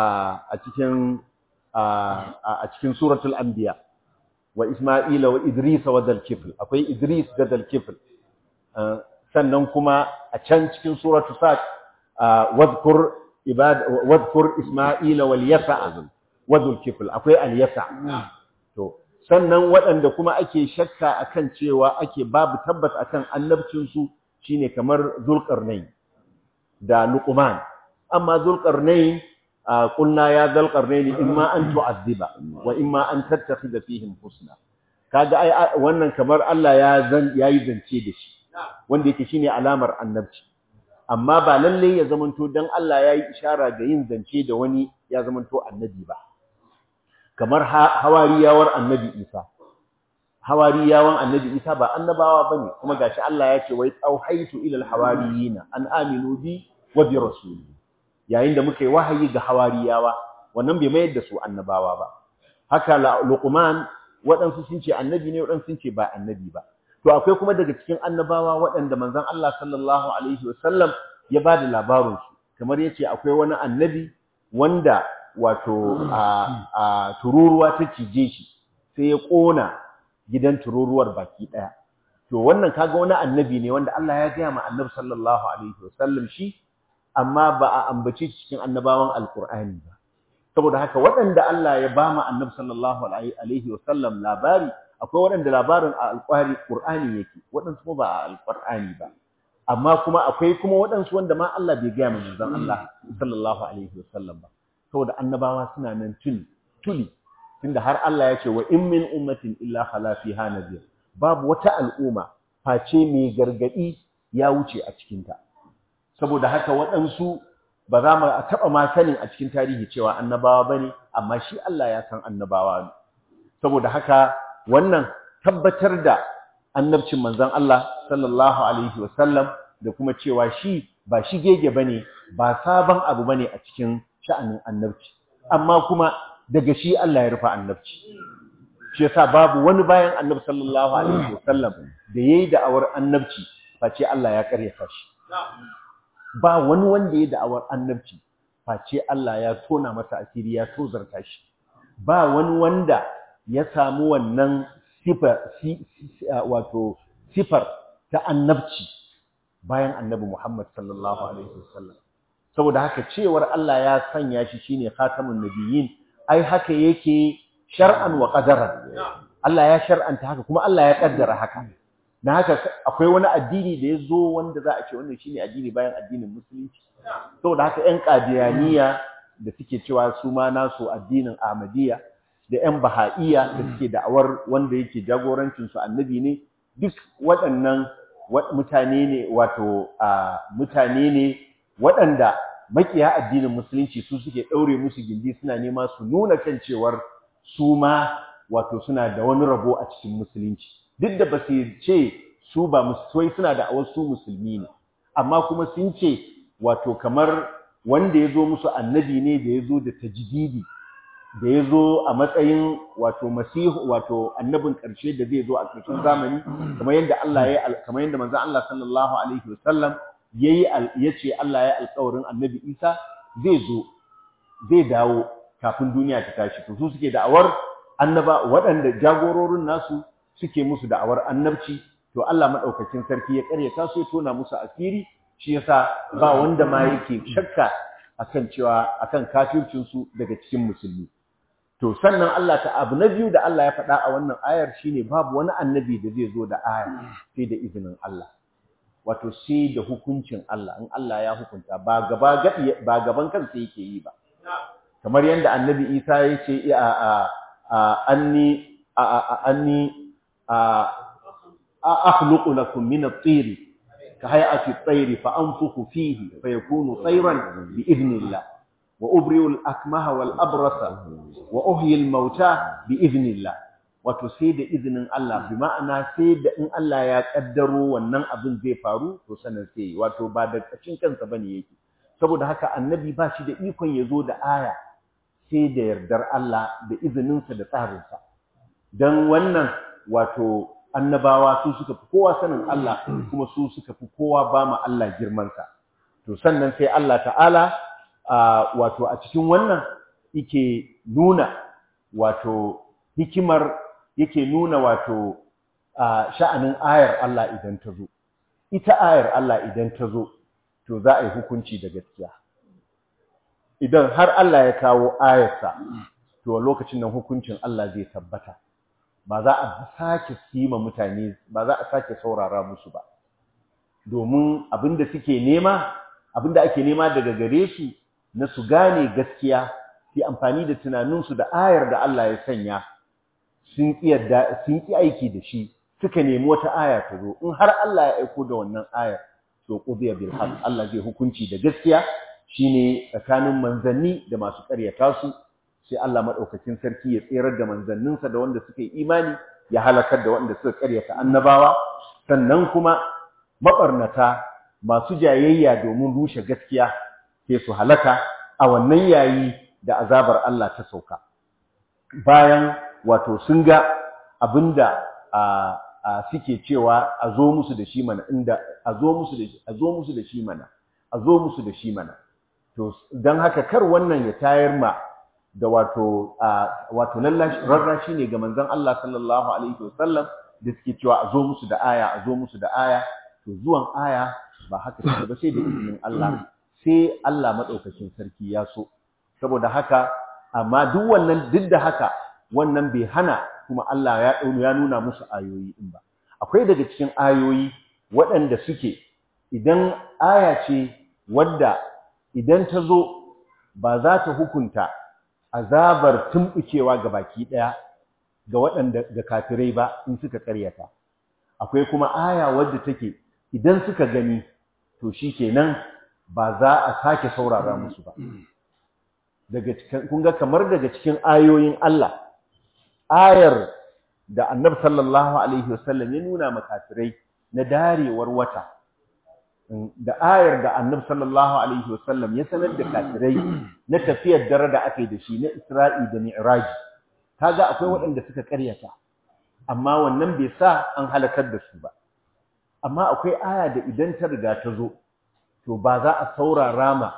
suratul anbiya wa isma'ila wa idris wa dal kifl akwai idris da dal kifl sannan kuma a can cikin suratul sad wadhkur isma'ila wal yasa wa dal kifl akwai al yasa to sannan waɗanda kuma ake shakka akan cewa ake babu tabbas akan annabcin su shine kamar zulqarnain da luqman amma zulqarnain قلنا يا ذا القرنين إما أن تعذب وإما أن تتخذ فيهم حسنا kaga ai wannan kamar Allah yayi zance da shi wanda yake shine alamar annabci amma ba lalle ya zamanto dan Allah yayi ishara ga yin zance da wani ya zamanto annabi ba kamar hawariyawar annabi Isa ba annabawa bane kuma gashi Allah ya ce wai auhaitu ila alhawariyina an aminu bi wa bi rasuli yayin da muka yi wahayi ga hawariyawa wannan bai mayar da su annabawa ba haka luqman waɗansu sun ce annabi ne waɗansu sun ce ba annabi ba to akwai kuma daga cikin annabawa waɗanda manzon Allah sallallahu alaihi wasallam ya ba da labarin su kamar yace akwai wani annabi wanda wato a tururuwa ta cije shi sai ya kona gidan tururuwar baki daya to wannan kaga wani annabi ne wanda Allah ya gaya ma annabi sallallahu alaihi wasallam shi amma ba a ambace cikin annabawan alqur'ani ba saboda haka waɗanda Allah ya ba mu annabi sallallahu alaihi wasallam labari akwai waɗanda labarin a alqur'ani yake waɗansu kuma ba a alqur'ani ba amma kuma akwai kuma waɗansu wanda ma Allah bai ga manzon Allah sallallahu alaihi wasallam ba saboda annabawa suna nan tuli tunda har Allah ya ce wa in min ummatin illa khala fiha nadhir babu wata al'umma face mai gargadi ya wuce a cikin ta saboda haka waɗansu ba za mu taɓa ma sanin a cikin tarihi cewa annabawa ba ne amma shi Allah ya san annabawa ne saboda haka wannan tabbatar da annabcin manzon Allah sallallahu alaihi wasallam da kuma cewa shi ba shi gege ba ne ba sabon abu ba ne a cikin sha'anin annabci amma kuma daga shi Allah ya rufa annabci shi yasa babu wani bayan annabi sallallahu alaihi wasallam da yayi da'awar annabci face Allah ya karyata shi ba wani wanda ya da'awar annabci face Allah ya tona masa asiri ya tozarta shi ba wani wanda ya samu wannan sifar ta annabci bayan annabi Muhammad sallallahu alaihi wasallam saboda haka cewar Allah ya sanya shi shine khatamun nabiyyin ai haka yake shar'an wa qadaran Allah ya shar'anta haka kuma Allah ya kaddara haka na haka akwai wani addini da ya zo wanda za a ce wannan shine addini bayan addinin musulunci saboda haka ƴan qadiyaniya da suke cewa su ma nasu addinin ahmadiyya da ƴan bahaiya da suke da'awar wanda yake jagorancin su annabi ne duk waɗannan mutane ne mutane ne waɗanda makiya addinin musulunci su suke ɗaure musu gindi suna nema su nuna kan cewar su ma suna da wani rabo a cikin musulunci duk da ba su ce su ba musulmai suna da awar su musulmi ne amma kuma sun ce kamar wanda ya zo musu annabi ne da ya zo da tajdidi da ya zo a matsayin masihu annabin ƙarshe da zai zo a ƙarshen zamani kamar yadda manzon Allah sallallahu alaihi wasallam yace Allah ya alƙawarin Annabi Isa zai dawo kafin duniya ta tashi, to su suke da'awar annaba waɗanda jagororin nasu suke musu da'awar annabci, to Allah madaukakin sarki ya karyata su ya tona musu asiri, shi yasa ba wanda ma yake shakka akan cewa akan kafircin su daga cikin musulmi. To sannan Allah ta abu na biyu da Allah ya faɗa a wannan ayar shine babu wani annabi da zai zo da aya sai da izinin Allah, wato sai da hukuncin Allah, in Allah ya hukunta ba gaban kansa yake yi ba, kamar yadda annabi Isa ya ce anni akhluqu lakum min at-tayr ka hay'ati at-tayr fa anfukhu fihi fayakunu tayran bi idhnillah wa ubri'u al-akmaha wal abrasa wa uhyi al-mauta bi idhnillah. Wato sai da izinin Allah, bi ma'ana sai da in Allah ya kaddaro wannan abin zai faru to sanan sai, wato ba da kacin kansa bane yake. Saboda haka annabi ba shi da ikon ya zo da aya sai da yardar Allah da izininsa da tsarinsa. Dan wannan wato annabawa su suka fi kowa sanin Allah kuma su suka fi kowa ba ma Allah girmansa. To sannan sai Allah ta'ala wato a cikin wannan yake nuna wato hikimar, yake nuna wato sha'anin ayar Allah idan ta zo. Ita ayar Allah idan ta zo to za a yi hukunci da gaskiya. Idan har Allah ya kawo ayarsa to lokacin nan hukuncin Allah zai tabbata. Ba za a sake sima mutane, ba za a sake saurara musu ba, domin abinda suke nema, abinda ake nema daga gare su na su gane gaskiya, su amfani da tunaninsu da ayar da Allah ya sanya, sun ƙi aiki da shi, suka nemi wata aya ta zo. In har Allah ya aiko da wannan ayar to qudiya bil haqq, Allah zai hukunci da gaskiya, shine tsakanin manzanni da masu ƙaryata su. Sai Allah madaukakin sarki ya tserar da manzanninsa da wanda suka yi imani, ya halakar da wanda suka ƙaryata annabawa. Sannan kuma mabarnata masu jayayya domin rushe gaskiya sai su halaka a wannan yayi da azabar Allah ta sauka, bayan wato sun ga abinda suke cewa a zo musu da shi mana, inda a zo musu da shi mana. To dan haka kar wannan ya tayar ma da wato rarrashi ne ga manzon Allah sallallahu alaihi wasallam da suke cewa a zo musu da aya. To zuwan aya ba haka take ba sai da izinin Allah, sai Allah madaukakin sarki ya so. Saboda haka amma duk da haka wannan bai hana kuma Allah ya nuna musu ayoyi din ba. Akwai daga cikin ayoyi waɗanda suke, idan aya ce wadda idan ta zo ba za ta hukunta azabar tumbukewa ga baki ɗaya ga waɗanda ga kafirai ba in suka ƙaryata. Akwai kuma aya wadda take idan suka gani to shikenan ba za a sake saurara musu ba. Kun ga kamar daga cikin ayoyin Allah, ayar da Annabi sallallahu alaihi wasallam ya nuna makafirai na darewar wata, da ayar da Annabi sallallahu alaihi wasallam ya sanar da kafirai na tafiyar dare da ake da shi na Isra'i da Mi'raj. Kaga akwai waɗanda suka ƙaryata, amma wannan bai sa an halakar da su ba. Amma akwai aya da idan ta riga ta zo to ba za a saurara ma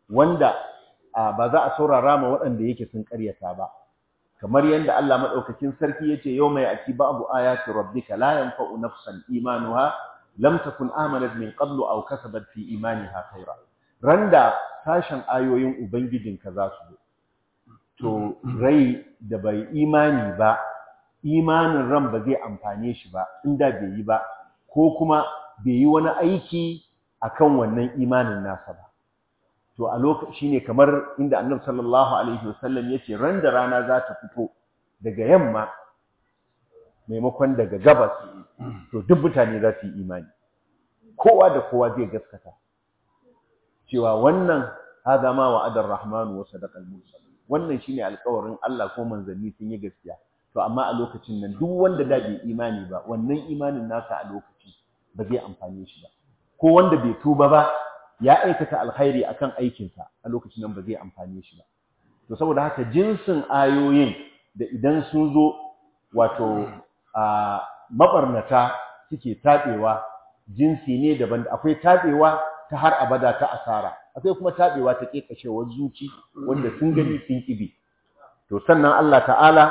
waɗanda yake sun ƙaryata ba. Kamar yadda Allah madaukakin sarki yace yawma ya'ti ba'du ayati rabbika la yanfa'u nafsan imanuha lam takun amanat min qablu aw kasabat fi imaniha khayra. Randa sashen ayoyin ubangijinka za su zo, to rai da bai imani ba, imanin ran ba zai amfane shi ba inda bai yi ba, ko kuma bai yi wani aiki akan wannan imanin nasa ba. To a lokaci ne kamar inda Annabi sallallahu alaihi wasallam yace ran da rana za ta fito daga yamma maimakon daga gabas, to duk mutane za su yi imani, kowa da kowa zai gaskata cewa wannan hada ma wa'adar rahmanu wa sadaqal mursalin, wannan shine alƙawarin Allah ko manzanni sun yi gaskiya. To amma a lokacin nan duk wanda da bai imani ba, wannan imanin nasa a lokaci ba zai amfane shi ba, ko wanda bai tuba ba ya aikata alkhairi akan aikinsa, a lokacin nan ba zai amfane shi ba. To saboda haka jinsin ayoyin da idan sun zo wato mabarnata suke tabewa jinsi ne daban. Akwai tabewa ta har abada ta asara, akwai kuma tabewa ta kekashewar zuci wanda sun gani sun kibi. To sannan Allah ta'ala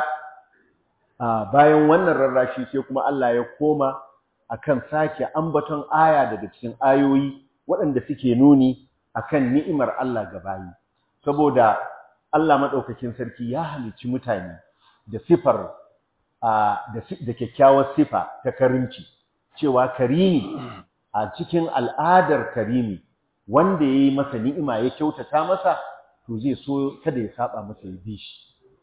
bayan wannan rarrashi sai kuma Allah ya koma akan sake ambaton aya daga cikin ayoyi waɗanda suke nuni akan ni'imar Allah ga bayi, saboda Allah madaukakin sarki ya halicci mutane da sifar da kyakkyawar sifa ta karimci, cewa karimi a cikin al'adar karimi wanda ya yi masa ni'ima ya kyautata masa to zai so kada ya saba masa ya bi shi.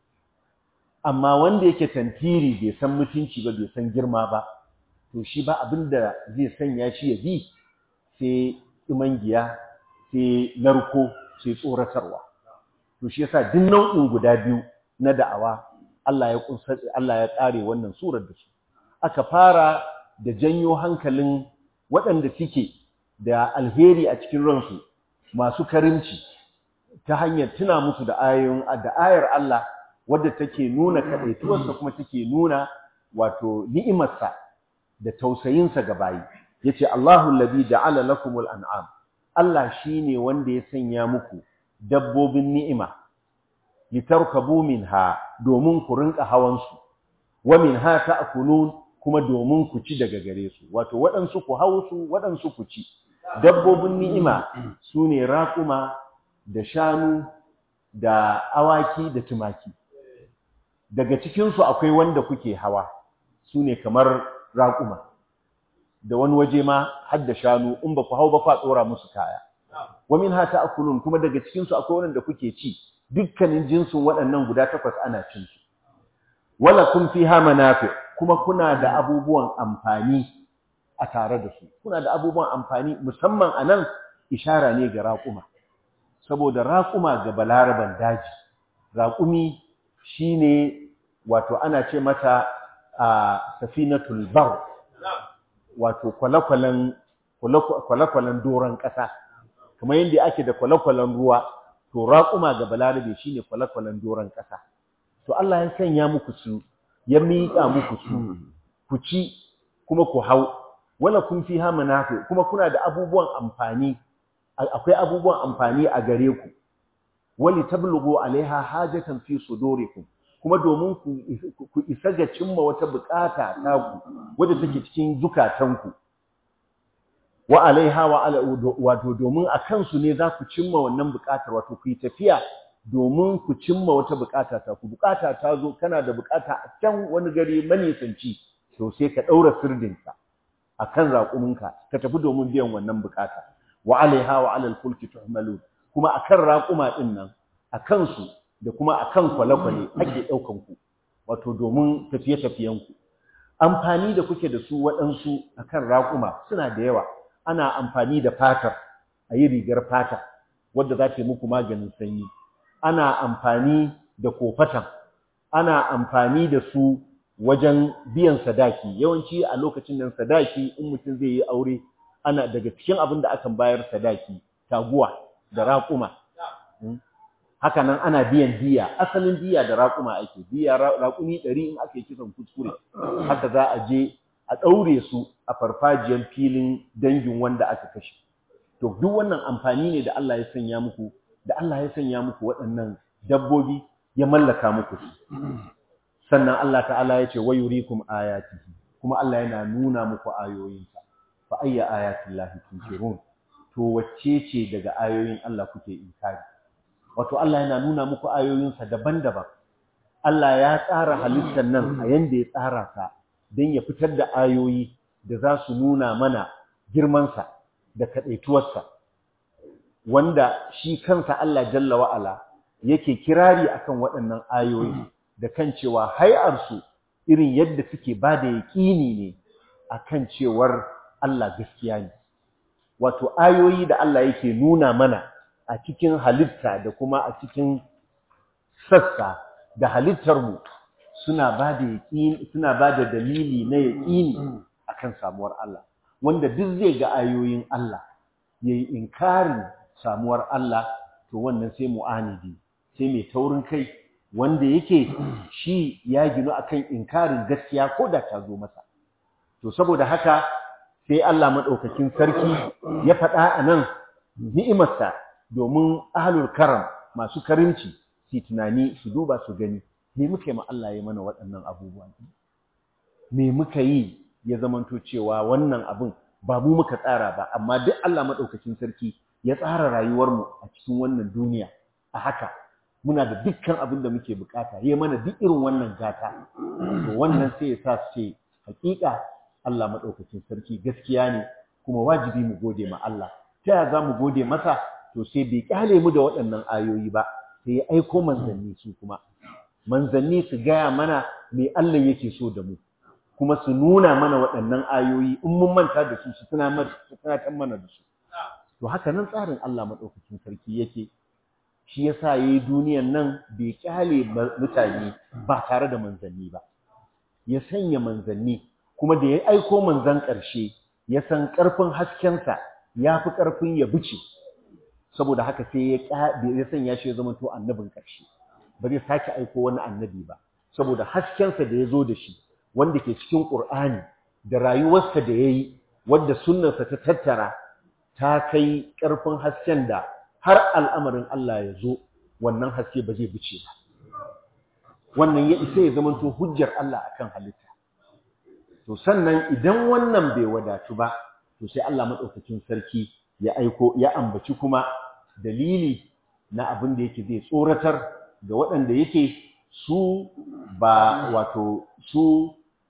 Amma wanda yake tantiri bai san mutunci ba bai san girma ba, to shi ba abin da zai sanya shi ya bi sai imangiya, sai narko, sai tsoratarwa. To shi yasa duk nau'in guda biyu na da'awa Allah ya ƙare wannan surar da su. Aka fara da janyo hankalin waɗanda suke da alheri a cikin ransu, masu karimci, ta hanyar tuna musu da ayar Allah wadda take nuna kaɗaituwarsa kuma take nuna wato ni'imarsa da tausayinsa ga bayi. Yace Allahu allazi ja'ala lakumul an'am, Allah shine wanda ya sanya muku dabbobin ni'ima, litarkabu minha, domin ku rinka hawan su, wa minha ta'kulun, kuma domin ku ci daga gare su. Wato waɗansu ku hau su, waɗansu ku ci. Dabbobin ni'ima sune raƙuma da shanu da awaki da tumaki. Daga cikin su akwai wanda kuke hawa, sune kamar raƙuma. Da wani waje ma har da shanu, in ba ku hau ba ku tsora musu kaya. Wa minha ta'kulun, kuma daga cikin su akwai wanda kuke ci. Dukkanin jinsin waɗannan guda 8 ana cin su. Wala kun fiha manafi, kuma kuna da abubuwan amfani a tare da su. Kuna da abubuwan amfani, musamman anan ishara ne ga raƙuma. Saboda raƙuma ga balaraban daji, raƙumi shine wato ana ce mata safinatul bar, wato kwale-kwalen doron ƙasa. Kamar yadda ake da kwale-kwalen ruwa, to raƙuma ga balarabe shine kwale-kwalen doron ƙasa. To Allah ya sanya muku su, ya miƙa muku su, ku ci kuma ku hau. Wala kun fiha manafi, kuma kuna da abubuwan amfani, akwai abubuwan amfani a gare ku. Wali tablughu alaiha hajatan fi sudurikum, kuma domin ku isa ga cimma wata bukata ta ku wadda take cikin zukatanku. Wa alaiha wato domin a kansu ne za ku cimma wannan bukatar, wato ku yi tafiya domin ku cimma wata bukata ta ku. Bukata ta zo, kana da bukata a can wani gari manisanci, to sai ka daura sirdinka akan raƙuminka ka tafi domin biyan wannan bukata. Wa alaiha wa alal fulki tuhmalun, kuma akan raƙuma din nan, akan su da kuma akan kwale-kwale ake daukan ku, wato domin tafiye-tafiyen ku. Amfani da kuke da su waɗansu akan raƙuma suna da yawa. Ana amfani da fatar, a yi rigar fata wadda za ta yi muku maganin sanyi. Ana amfani da kofatan, ana amfani da su wajen biyan sadaki. Yawanci a lokacin nan sadaki, in mutum zai yi aure, ana daga cikin abin da akan bayar sadaki, taguwa da raƙuma. Haka nan ana biyan diya, asalin diya da raƙuma ake diya. Raƙumi 100 in aka yi kisan kuskure, haka za a je a ɗaure su a farfajiyar filin dangin wanda aka kashe. To duk wannan amfani ne da Allah ya sanya muku, waɗannan dabbobi, ya mallaka muku su. Sannan Allah ta'ala ya ce wa yurikum ayatihi, kuma Allah yana nuna muku ayoyinsa. Fa ayya ayatillahi tunkirun, to wacce ce daga ayoyin Allah kuke inkari? Wato Allah yana nuna muku ayoyinsa daban-daban. Allah ya tsara halittar nan a yanda ya tsara ta, don ya fitar da ayoyi da za su nuna mana girmansa da kaɗaituwarsa, wanda shi kansa Allah jalla wa'ala yake kirari akan waɗannan ayoyi da kan cewa hay'arsu irin yadda suke ba da yaƙini ne akan cewar Allah gaskiya ne. Wato ayoyi da Allah yake nuna mana a cikin halitta da kuma a cikin sassa da halittarmu suna ba da dalili na yaƙini akan samuwar Allah. Wanda duk zai ga ayoyin Allah yayi inkarin samuwar Allah, to wannan sai mu'anidi, sai mai taurin kai, wanda yake shi ya ginu akan inkarin gaskiya ko da ta zo masa. To saboda haka sai Allah madaukakin sarki ya faɗa anan ni'imarsa domin ahlul karam masu karimci su tunani su duba su gani me muka yi ma Allah ya mana waɗannan abubuwan me muka yi ya zamanto cewa wannan abin ba mu muka tsara ba amma duk Allah madaukakin sarki ya tsara rayuwarmu a cikin wannan duniya a haka muna da dukkan abin da muke bukata ya mana duk irin wannan gata to wannan sai ya sa su ce hakika Allah madaukakin sarki gaskiya ne kuma wajibi mu gode ma Allah ta ya za mu gode masa to sai bai kyale mu da waɗannan ayoyi ba sai ya aiko manzanni su kuma manzanni su gaya mana me Allah yake so da mu kuma su nuna mana waɗannan ayoyi in mun manta da su su tunatar mana da su to haka nan tsarin Allah madaukakin sarki yake shi yasa yayi duniyan nan bai kyale mutane ba tare da manzanni ba ya sanya manzanni kuma da ya aiko manzan ƙarshe ya san ƙarfin haskensa ya fi ƙarfin ya bice saboda haka sai ya sanya shi ya zama to annabin ƙarshe ba zai sake aiko wani annabi ba saboda haskensa da ya zo da shi wanda ke cikin Qur'ani da rayuwarsa da ya yi wadda sunnarsa ta tattara ta kai ƙarfin hasken da har al'amarin Allah ya zo wannan haske ba zai bice ba wannan ya isa ya zama to hujjar Allah akan halitta to sannan idan wannan bai wadatu ba to sai Allah madaukakin sarki ya ambaci kuma dalili na abin da yake zai tsoratar ga waɗanda yake su ba wato su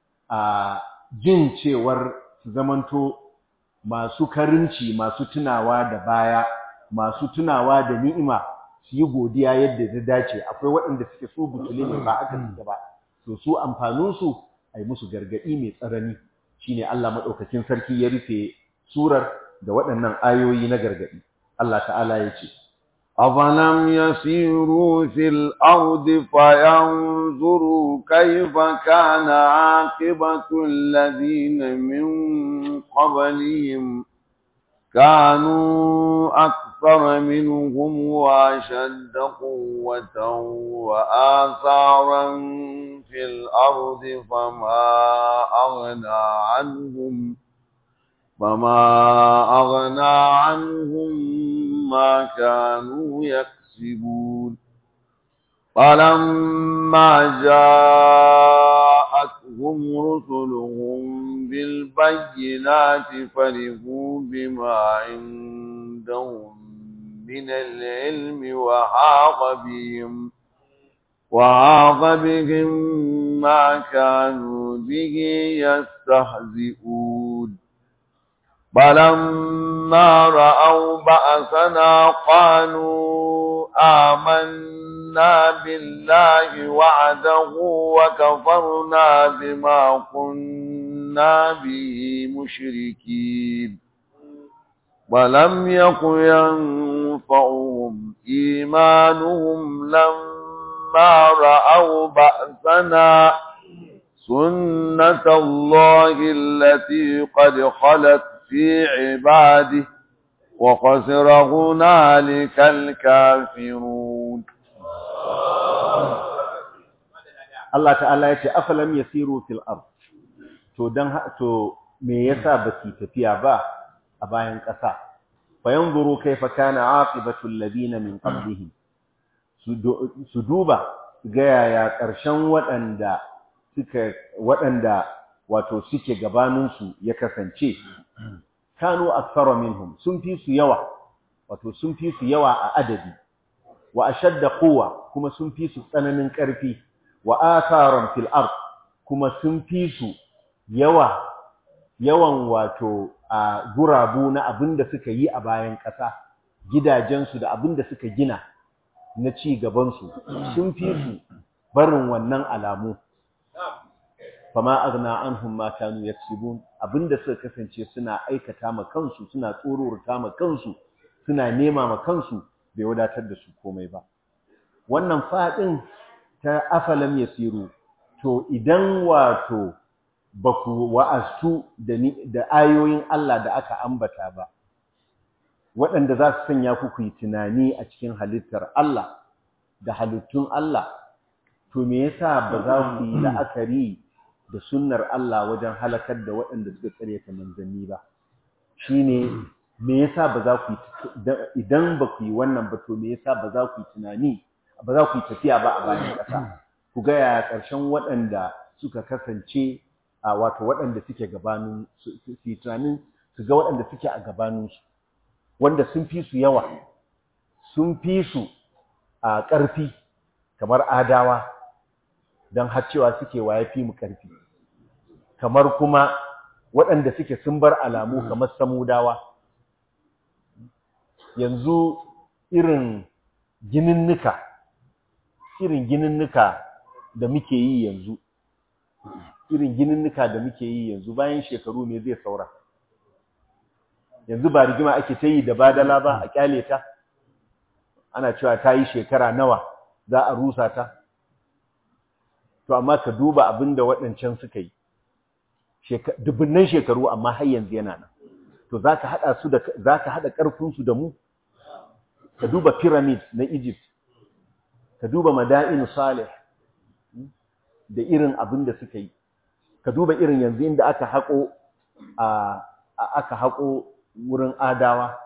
a jin cewar su zamanto masu karinci masu tunawa da baya masu tunawa da ni'ima su yi godiya yadda ta dace akwai waɗanda suke so butule ne ba aka suke ba to su amfaninsu a yi musu gargaɗi mai tsarani shine Allah maɗaukakin sarki ya rufe surar da waɗannan ayoyi na gargaɗi Allah ta'ala ya ce أَفَلَمْ يَسِيرُوا فِي الْأَرْضِ فَيَنْظُرُوا كَيْفَ كَانَ عَاقِبَةُ الَّذِينَ مِنْ قَبْلِهِمْ كَانُوا أَكْثَرَ مِنْهُمْ وَأَشَدَّ قُوَّةً وَآثَارًا فِي الْأَرْضِ فَمَا أَغْنَى عَنْهُمْ ما كانوا يكسبون فلما جاءتهم رسلهم بالبينات فرحوا بما عندهم من العلم وحاق بهم ما كانوا به يستهزئون فلما رأوا بأسنا قالوا آمنا بالله وحده وكفرنا بما كنا به مشركين ولم يك ينفعهم إيمانهم لما رأوا بأسنا سنة الله التي قد خلت في عباده وخسر هنالك الكافرون Allah ta'ala ya ce afalam yasiru fil ard to me yasa ba su tafiya ba a bayan ƙasa fa yanzuru kaifa kana aqibatu alladhina min qablihim su duba ga yaya ƙarshen waɗanda wato suke gabaninsu ya kasance kanu akthara minhum sun fi su yawa a adadi wa ashadda quwwa kuma sun fi su tsananin ƙarfi wa atharan fil ard kuma sun fi su yawan wato a gurabu na abinda suka yi a bayan ƙasa gidajensu da abinda suka gina na ci gabansu sun fi su barin wannan alamu fama aghna anhum ma kanu yaksubun abinda suka kasance suna aikata ma kansu suna tsororta ma kansu suna nema ma kansu bai wadatar da su komai ba wannan fadin ta afalam yasiru to idan wato baku wa'astu da ayoyin Allah da aka ambata ba waɗanda za su sanya ku yi tunani a cikin halittar Allah da halittun Allah to me yasa ba za ku yi la'akari da sunnar Allah wajen halakar da waɗanda suka karyata manzanni ba shine me yasa ba za ku idan ba ku yi wannan ba to me yasa ba za ku yi tunani ba za ku yi tafiya ba a bayan ƙasa ku ga ya ƙarshen waɗanda suka kasance a wato waɗanda suke gabanin su yi tunanin su ga waɗanda suke a gabaninsu wanda sun fi su yawa sun fi su a ƙarfi kamar adawa don har cewa suke waye fi mu ƙarfi kamar kuma waɗanda suke sun bar alamu kamar samudawa yanzu irin gininnika da muke yi yanzu bayan shekaru me zai saura yanzu ba rigima ake ta yi da badala ba a kyale ta ana cewa ta yi shekara nawa za a rusa ta to amma ka duba abin da waɗancan suka yi dubunnan shekaru amma har yanzu yana nan to za ka haɗa ƙarfinsu da mu ka duba pyramid na Egypt ka duba Madain Salih da irin abin da suka yi ka duba irin yanzu inda aka haƙo wurin adawa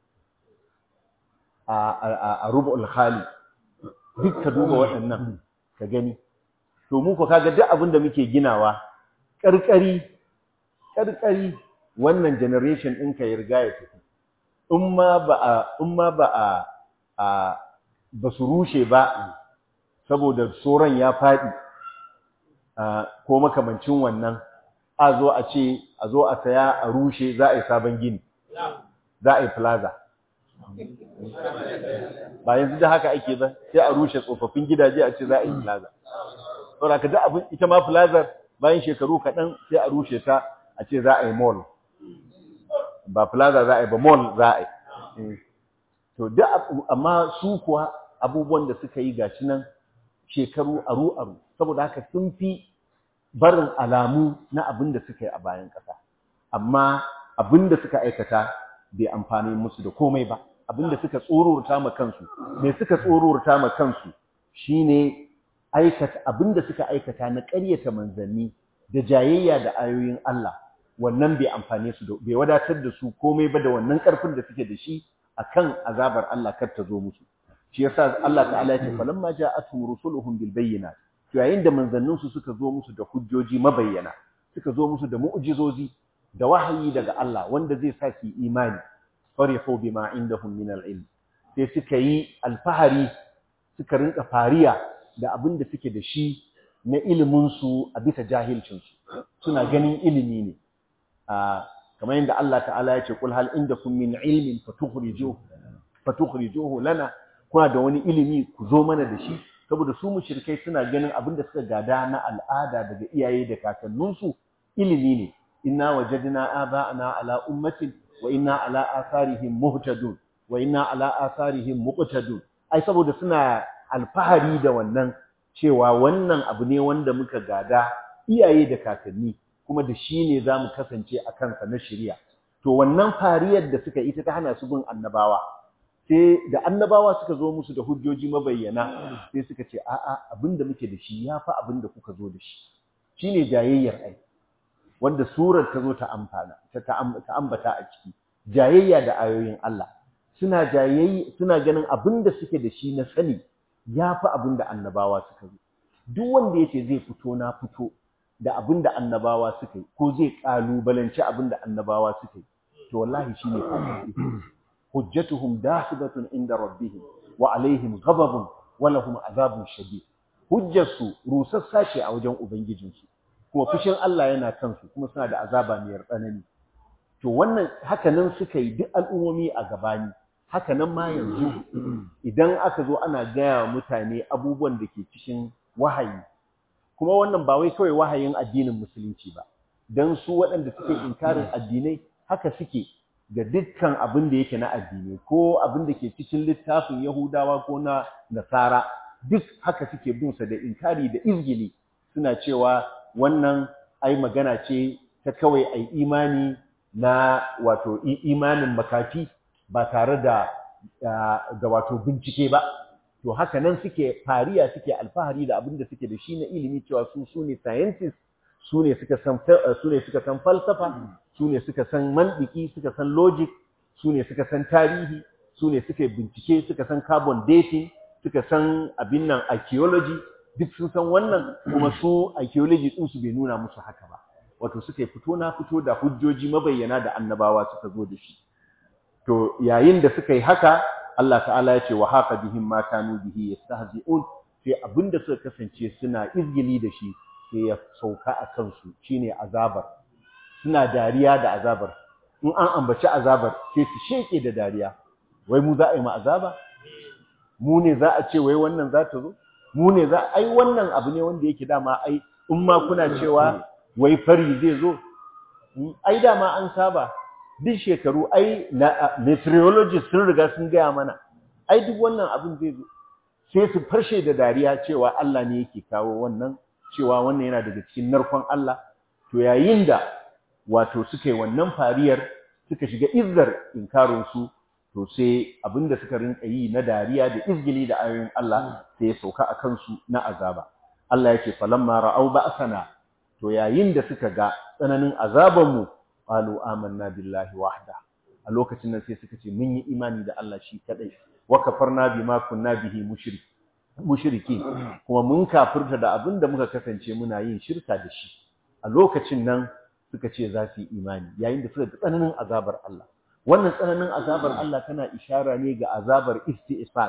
a Rub'ul Khali duk ka duba waɗannan ka gani to mu ko kaga duk abin da muke ginawa ƙarƙari wannan generation ɗinka ya riga ya tafi in ma ba su rushe ba saboda tsoron ya faɗi ko makamancin wannan a zo a saya a rushe za a yi sabon gini za a yi plaza ba yanzu da haka ake ba sai a rushe tsofaffin gidaje a ce za a yi plaza saboda ka da abin ita ma plaza bayan shekaru kaɗan sai a rushe ta a ce za a yi mall ba plaza za a yi ba mall za a yi to amma su kuwa abubuwan da suka yi gashi nan shekaru aru saboda haka sun fi barin alamu na abin da suka yi a bayan ƙasa amma abin da suka aikata bai amfani musu da komai ba abin da suka tsororta ma kansu me suka tsororta ma kansu shine abin da suka aikata na ƙaryata manzanni da jayayya da ayoyin Allah wannan bai amfane su bai wadatar da su komai ba da wannan ƙarfin da suke da shi akan azabar Allah kar ta zo musu shi yasa Allah ta'ala ya ce falamma ja'atuhum rusuluhum bil bayyinat to yayin da manzannin su suka zo musu da hujjoji mabayyana suka zo musu da mu'jizozi da wahayi daga Allah wanda zai sa su imani farihu bima indahum min al-ilm sai suka yi alfahari suka rinka fariya da abin da suke da shi na ilimin su a bisa jahilcin su suna ganin ilimi ne kamar yadda Allah ta'ala ya ce kul hal indakum min ilmin fatukhrijuhu lana kuna da wani ilimi ku zo mana da shi saboda su mushrikai suna ganin abin da suka gada na al'ada daga iyaye da kakanninsu ilimi ne inna wajadna aba'ana ala ummatin wa inna ala atharihim muhtadun wa inna ala atharihim muqtadun ai saboda suna alfahari da wannan cewa wannan abu ne wanda muka gada iyaye da kakanni kuma da shi ne za mu kasance a kansa na shari'a to wannan fariyar da suka ita ta hana su bin annabawa sai da annabawa suka zo musu da hujjoji mabayyana sai suka ce a'a abinda muke da shi yafi abinda kuka zo da shi shine jayayyar ai wanda surar ta zo ta ambata a ciki jayayya da ayoyin Allah suna ganin abinda suke da shi na sani yafi abinda annabawa suka zo duk wanda yace zai fito na fito da abinda annabawa suka yi ko zai kalubalanci abinda annabawa suka yi to wallahi shine fasiki hujjatuhum dahibatun inda rabbihim wa alaihim ghadabun wa lahum adhabun shadid hujjarsu rusassa ce a wajen ubangijinsu kuma fushin Allah yana kansu kuma suna da azaba mai tsanani to wannan haka nan suka yi duk al'ummomi a gabani haka nan ma yanzu idan aka zo ana gaya wa mutane abubuwan da ke cikin wahayi kuma wannan ba wai kawai wahayin addinin musulunci ba dan su waɗanda suke inkarin addinai haka suke ga dukkan abin da yake na addini ko abin da ke cikin littafin Yahudawa ko na Nasara duk haka suke bin sa da inkari da izgili suna cewa wannan ai magana ce ta kawai ai imani na wato imanin makafi ba tare da wato bincike ba to haka nan suke fariya suke alfahari da abin da suke da shi na ilimi cewa su ne scientists su ne suka san falsafa su ne suka san mantiki suka san logic su ne suka san tarihi, su ne suka bincike, suka san carbon dating, suka san abin nan archaeology, duk sun san wannan, kuma su archaeology din su bai nuna musu haka ba. Wato suka yi fito na fito da hujjoji mabayyana da annabawa suka zo da shi. To yayin da suka yi haka, Allah ta'ala ya ce wa haqa bihim ma kanu bihi yastahzi'un, sai abinda suka kasance suna izgili da shi sai ya sauka a kansu, shine azabar. Suna dariya da azabar. In an ambaci azabar sai su sheke da dariya. Wai mu za a yi ma azaba? Mu ne za a ce wai wannan za ta zo? Mu ne za ai wannan abu ne wanda yake dama ai in ma kuna cewa wai fari zai zo, ai dama an saba duk shekaru, ai meteorologists sun riga sun gaya mana ai duk wannan abin zai zo. Sai su farshe da dariya cewa Allah ne yake kawo wannan, cewa wannan yana daga cikin narkon Allah. To yayin da wato suka yi wannan fariyar suka shiga izzar inkarin su, to sai abinda suka rinka yi na dariya da izgili da ayoyin Allah sai ya sauka a kansu na azaba. Allah yake falamma ra'au ba'sana, to yayin da suka ga tsananin azaban mu, qalu amanna billahi wahda, a lokacin nan sai suka ce mun yi imani da Allah shi kadai, wa kafarna bima kunna bihi mushriki, kuma mun kafirta da abinda muka kasance muna yin shirka da shi. A lokacin nan suka ce za su yi imani, yayin da suka ga tsananin azabar Allah. Wannan tsananin azabar Allah tana ishara ne ga azabar isti'sal,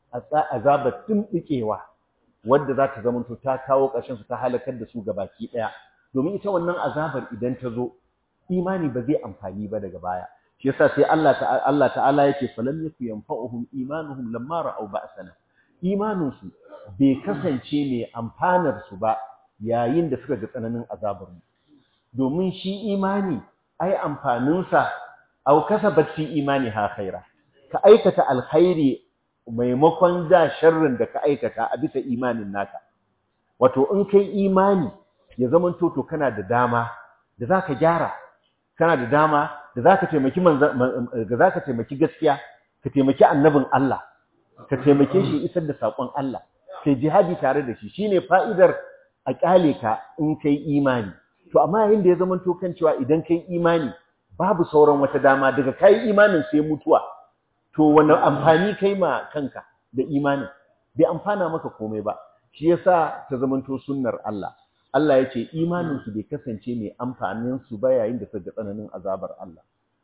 azabar tumɓukewa, wadda za ta zamanto ta kawo ƙarshen su, ta halakar da su gabaki ɗaya. Domin ita wannan azabar idan ta zo, imani ba zai amfani ba daga baya. Shi yasa sai Allah ta'ala yake falam yaku yanfa'uhum imanuhum lamma ra'aw ba'sana. Imaninsu bai kasance mai amfanar su ba yayin da suka ga tsananin azabar mu. Domin shi imani ai amfaninsa aw kasabat fi imaniha khaira, ka aikata alkhairi maimakon da sharrin da ka aikata a bisa imanin naka. Wato in kai imani ya zaman to kana da dama da zaka gyara, kana da dama da zaka taimaki zaka taimaki gaskiya, ka taimaki annabin Allah, ka taimake shi isar da sakon Allah, kai jihadi tare da shi. Shine fa'idar a kyale ka in kai imani. To amma yayin da ya zaman to kan cewa idan kai imani babu sauran wata dama, daga kai imanin sai mutuwa, to wani amfani kai ma kanka da imanin? Bai amfana maka komai ba. Shi yasa ta zamanto sunnar Allah. Allah yace imanin su bai kasance mai amfanin su ba yayin da suka ga tsananin azabar Allah.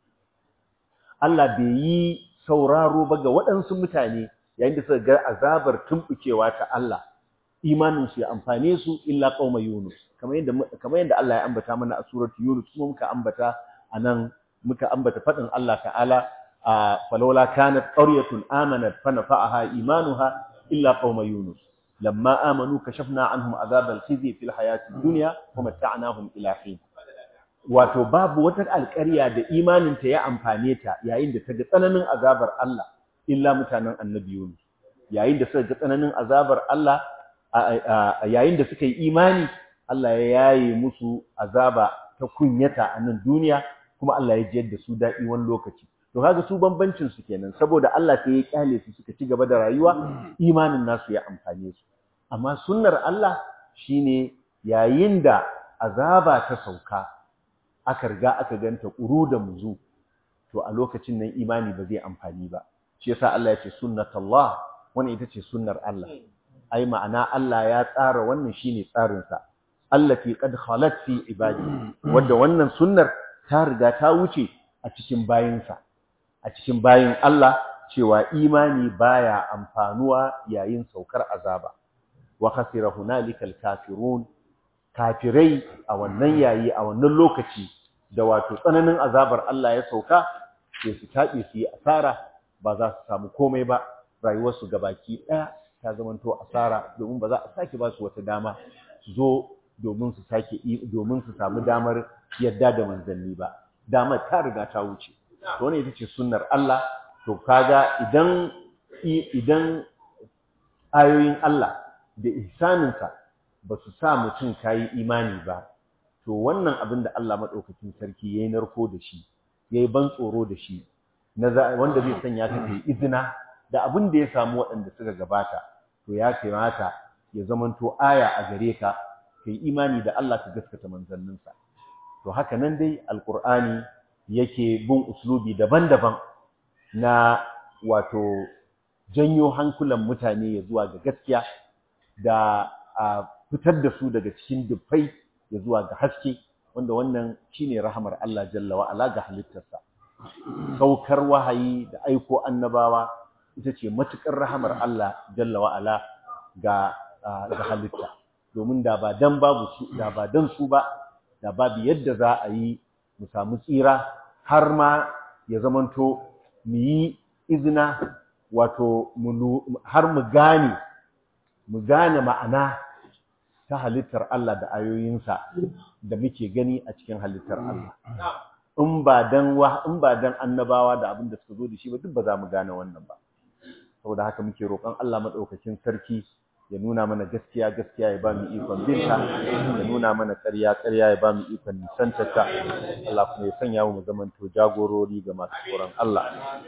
Allah bai yi sauraro ba ga waɗansu mutane yayin da suka ga azabar tumbukewa ta Allah, imanin su ya amfane su illa qauma Yunus, kamar yadda Allah ya ambata mana a suratu Yunus, kuma muka ambata anan, muka ambata fadin Allah ta'ala falawla kanat qaryatun amanat fanafa'aha imanuha illa qauma Yunus lamma amanu kashafna anhum azabal khizy fil hayati dunya wa mata'nahum ila hin. Wato babu wata alƙarya da imanin ta ya amfane ta yayin da ta ga tsananin azabar Allah illa mutanen annabi Yunus. Yayin da suka ga tsananin azabar Allah, yayin da suka yi imani, Allah ya yaye musu azaba ta kunyata a nan duniya, kuma Allah ya jiyar da su daɗi wani lokaci. To kaga su bambancin su kenan, saboda Allah sai ya kyale su suka ci gaba da rayuwa, imanin nasu ya amfane su. Amma sunnar Allah shine yayin da azaba ta sauka, aka riga aka ganta ƙuru da muzu, to a lokacin nan imani ba zai amfani ba. Shi yasa Allah ya ce sunnatullah, wannan ita ce sunnar Allah. Ai ma'ana Allah ya tsara wannan shine tsarinsa. Allati qad khalat fi ibadi, wanda wannan sunnar ta riga ta wuce a cikin bayinsa, a cikin bayin Allah, cewa imani baya amfanuwa yayin saukar azaba. Wa khasira hunalikal kafirun, kafirai a wannan yayi, a wannan lokaci da wato tsananin azabar Allah ya sauka, sai su tabe su yi asara, ba za su samu komai ba, rayuwarsu gabaki ɗaya ta zamanto asara, domin ba za a sake ba su wata dama su zo domin su samu damar yadda da manzanni ba. Damar ta riga ta wuce. To wannan ita ce sunnar Allah. To kaga idan ayoyin Allah da ihsaninsa ba su sa mutum kayi imani ba, to wannan abin da Allah madaukakin sarki yayi narko da shi, yayi ban tsoro da shi, wanda zai sanya ka kai izina da abin da ya samu waɗanda suka gabata, to ya kamata ya zamanto aya a gare ka, kai imani da Allah ka gaskata manzanninsa. To haka nan dai alqur'ani yake bin uslubi daban-daban na wato janyo hankulan mutane ya zuwa ga gaskiya da fitar da su daga cikin dufai ya zuwa ga haske, wanda wannan shine rahamar Allah jalla wa ala ga halittarsa. Saukar wahayi da aiko annabawa ita ce matukar rahamar Allah jalla wa ala ga halitta, domin da ba dan su ba da babu yadda za a yi mu samu tsira har ma ya zamanto mu yi izina, wato har mu gane ma'ana ta halittar Allah da ayoyinsa da muke gani a cikin halittar Allah. In ba dan annabawa da abin da suka zo da shi ba, duk ba za mu gane wannan ba. Saboda haka muke roƙon Allah madaukakin sarki ya nuna mana gaskiya ya ba mu ikon binta, ya nuna mana ƙarya ya ba mu ikon nisantarta. Allah kuma ya sanya mu zamanto jagorori ga masu tsoron Allah.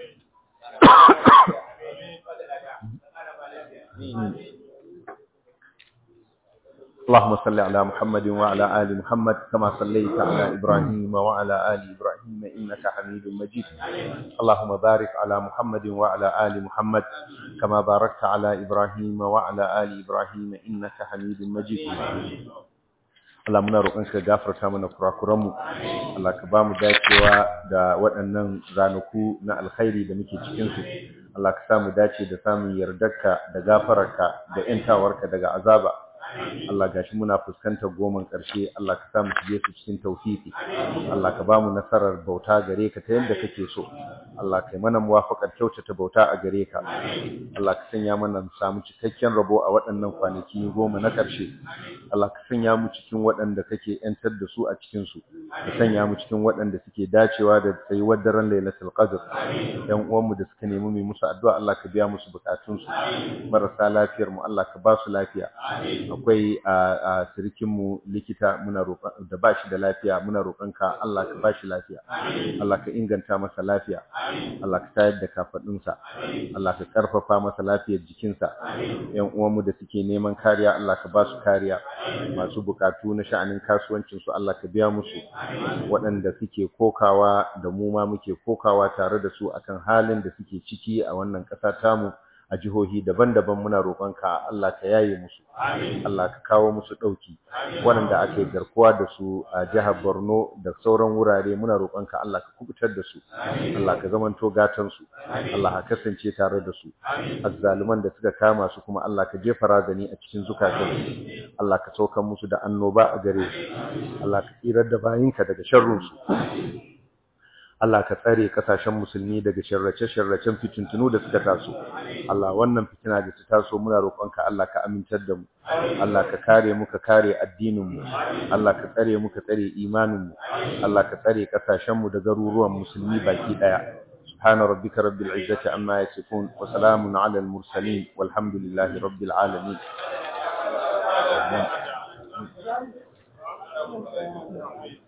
اللهم صل على محمد وعلى آل محمد كما صليت على إبراهيم وعلى آل إبراهيم إنك حميد مجيد. اللهم بارك على محمد وعلى آل محمد كما باركت على إبراهيم وعلى آل إبراهيم إنك حميد مجيد. Allah muna roƙonka gafarta mana kurakuranmu, Allah ka ba mu dacewa da waɗannan ranaku na alkhairi da muke cikinsu, Allah ka sa mu dace da samun yardarka da gafararka da ‘yantawarka daga azaba. Allah gashi muna fuskantar goman ƙarshe, Allah ka sa mu shige su cikin tawfiki, Allah ka ba mu nasarar bauta gare ka ta yadda kake so, Allah kai mana muwafaqar kyautata bauta a gare ka, Allah ka sanya mana mu samu cikakken rabo a waɗannan kwanaki 10 na ƙarshe, Allah ka sanya mu cikin waɗanda kake ‘yantar da su a cikinsu, ka sanya mu cikin waɗanda suke dacewa da tsayuwar daren Lailatul Qadr. ‘Yan uwanmu da suka nemi mai musu addu'a, Allah ka biya musu bukatunsu, marasa lafiyar mu Allah ka ba su lafiya. Akwai a sirikinmu likita muna roƙon da ba shi da lafiya, muna roƙonka Allah ka ba shi lafiya, Allah ka inganta masa lafiya, Allah ka tayar da kafaɗinsa, Allah ka ƙarfafa masa lafiyar jikinsa. ‘Yan uwanmu da suke neman kariya, Allah ka ba su kariya. Masu bukatu na sha'anin kasuwancinsu Allah ka biya musu, waɗanda suke kokawa da mu ma muke kokawa tare da su akan halin da suke ciki a wannan ƙasa tamu a jihohi daban-daban, muna roƙonka Allah ka yaye musu, Allah ka kawo musu ɗauki. Waɗanda aka yi garkuwa da su a jihar Borno da sauran wurare, muna roƙonka Allah ka kubutar da su, Allah ka zamanto gatansu, Allah ka kasance tare da su. Azzaluman da suka kama su kuma Allah ka jefa razani a cikin zukatansu, Allah ka saukar musu da annoba a gare su, Allah ka tsirar da bayinka daga sharrunsu. Allah ka tsare kasashen musulmi daga sharrace-sharracen fitintunu da suka taso. Allah wannan fitina da ta taso muna roƙonka Allah ka amintar da mu. Allah ka kare mu, ka kare addinin mu. Allah ka tsare mu, ka tsare imanin mu. Allah ka tsare kasashen mu da garuruwan musulmi baki daya. Subhana rabbika rabbil izzati amma yasifun wa salamun ala al mursalin walhamdulillahi rabbil alamin.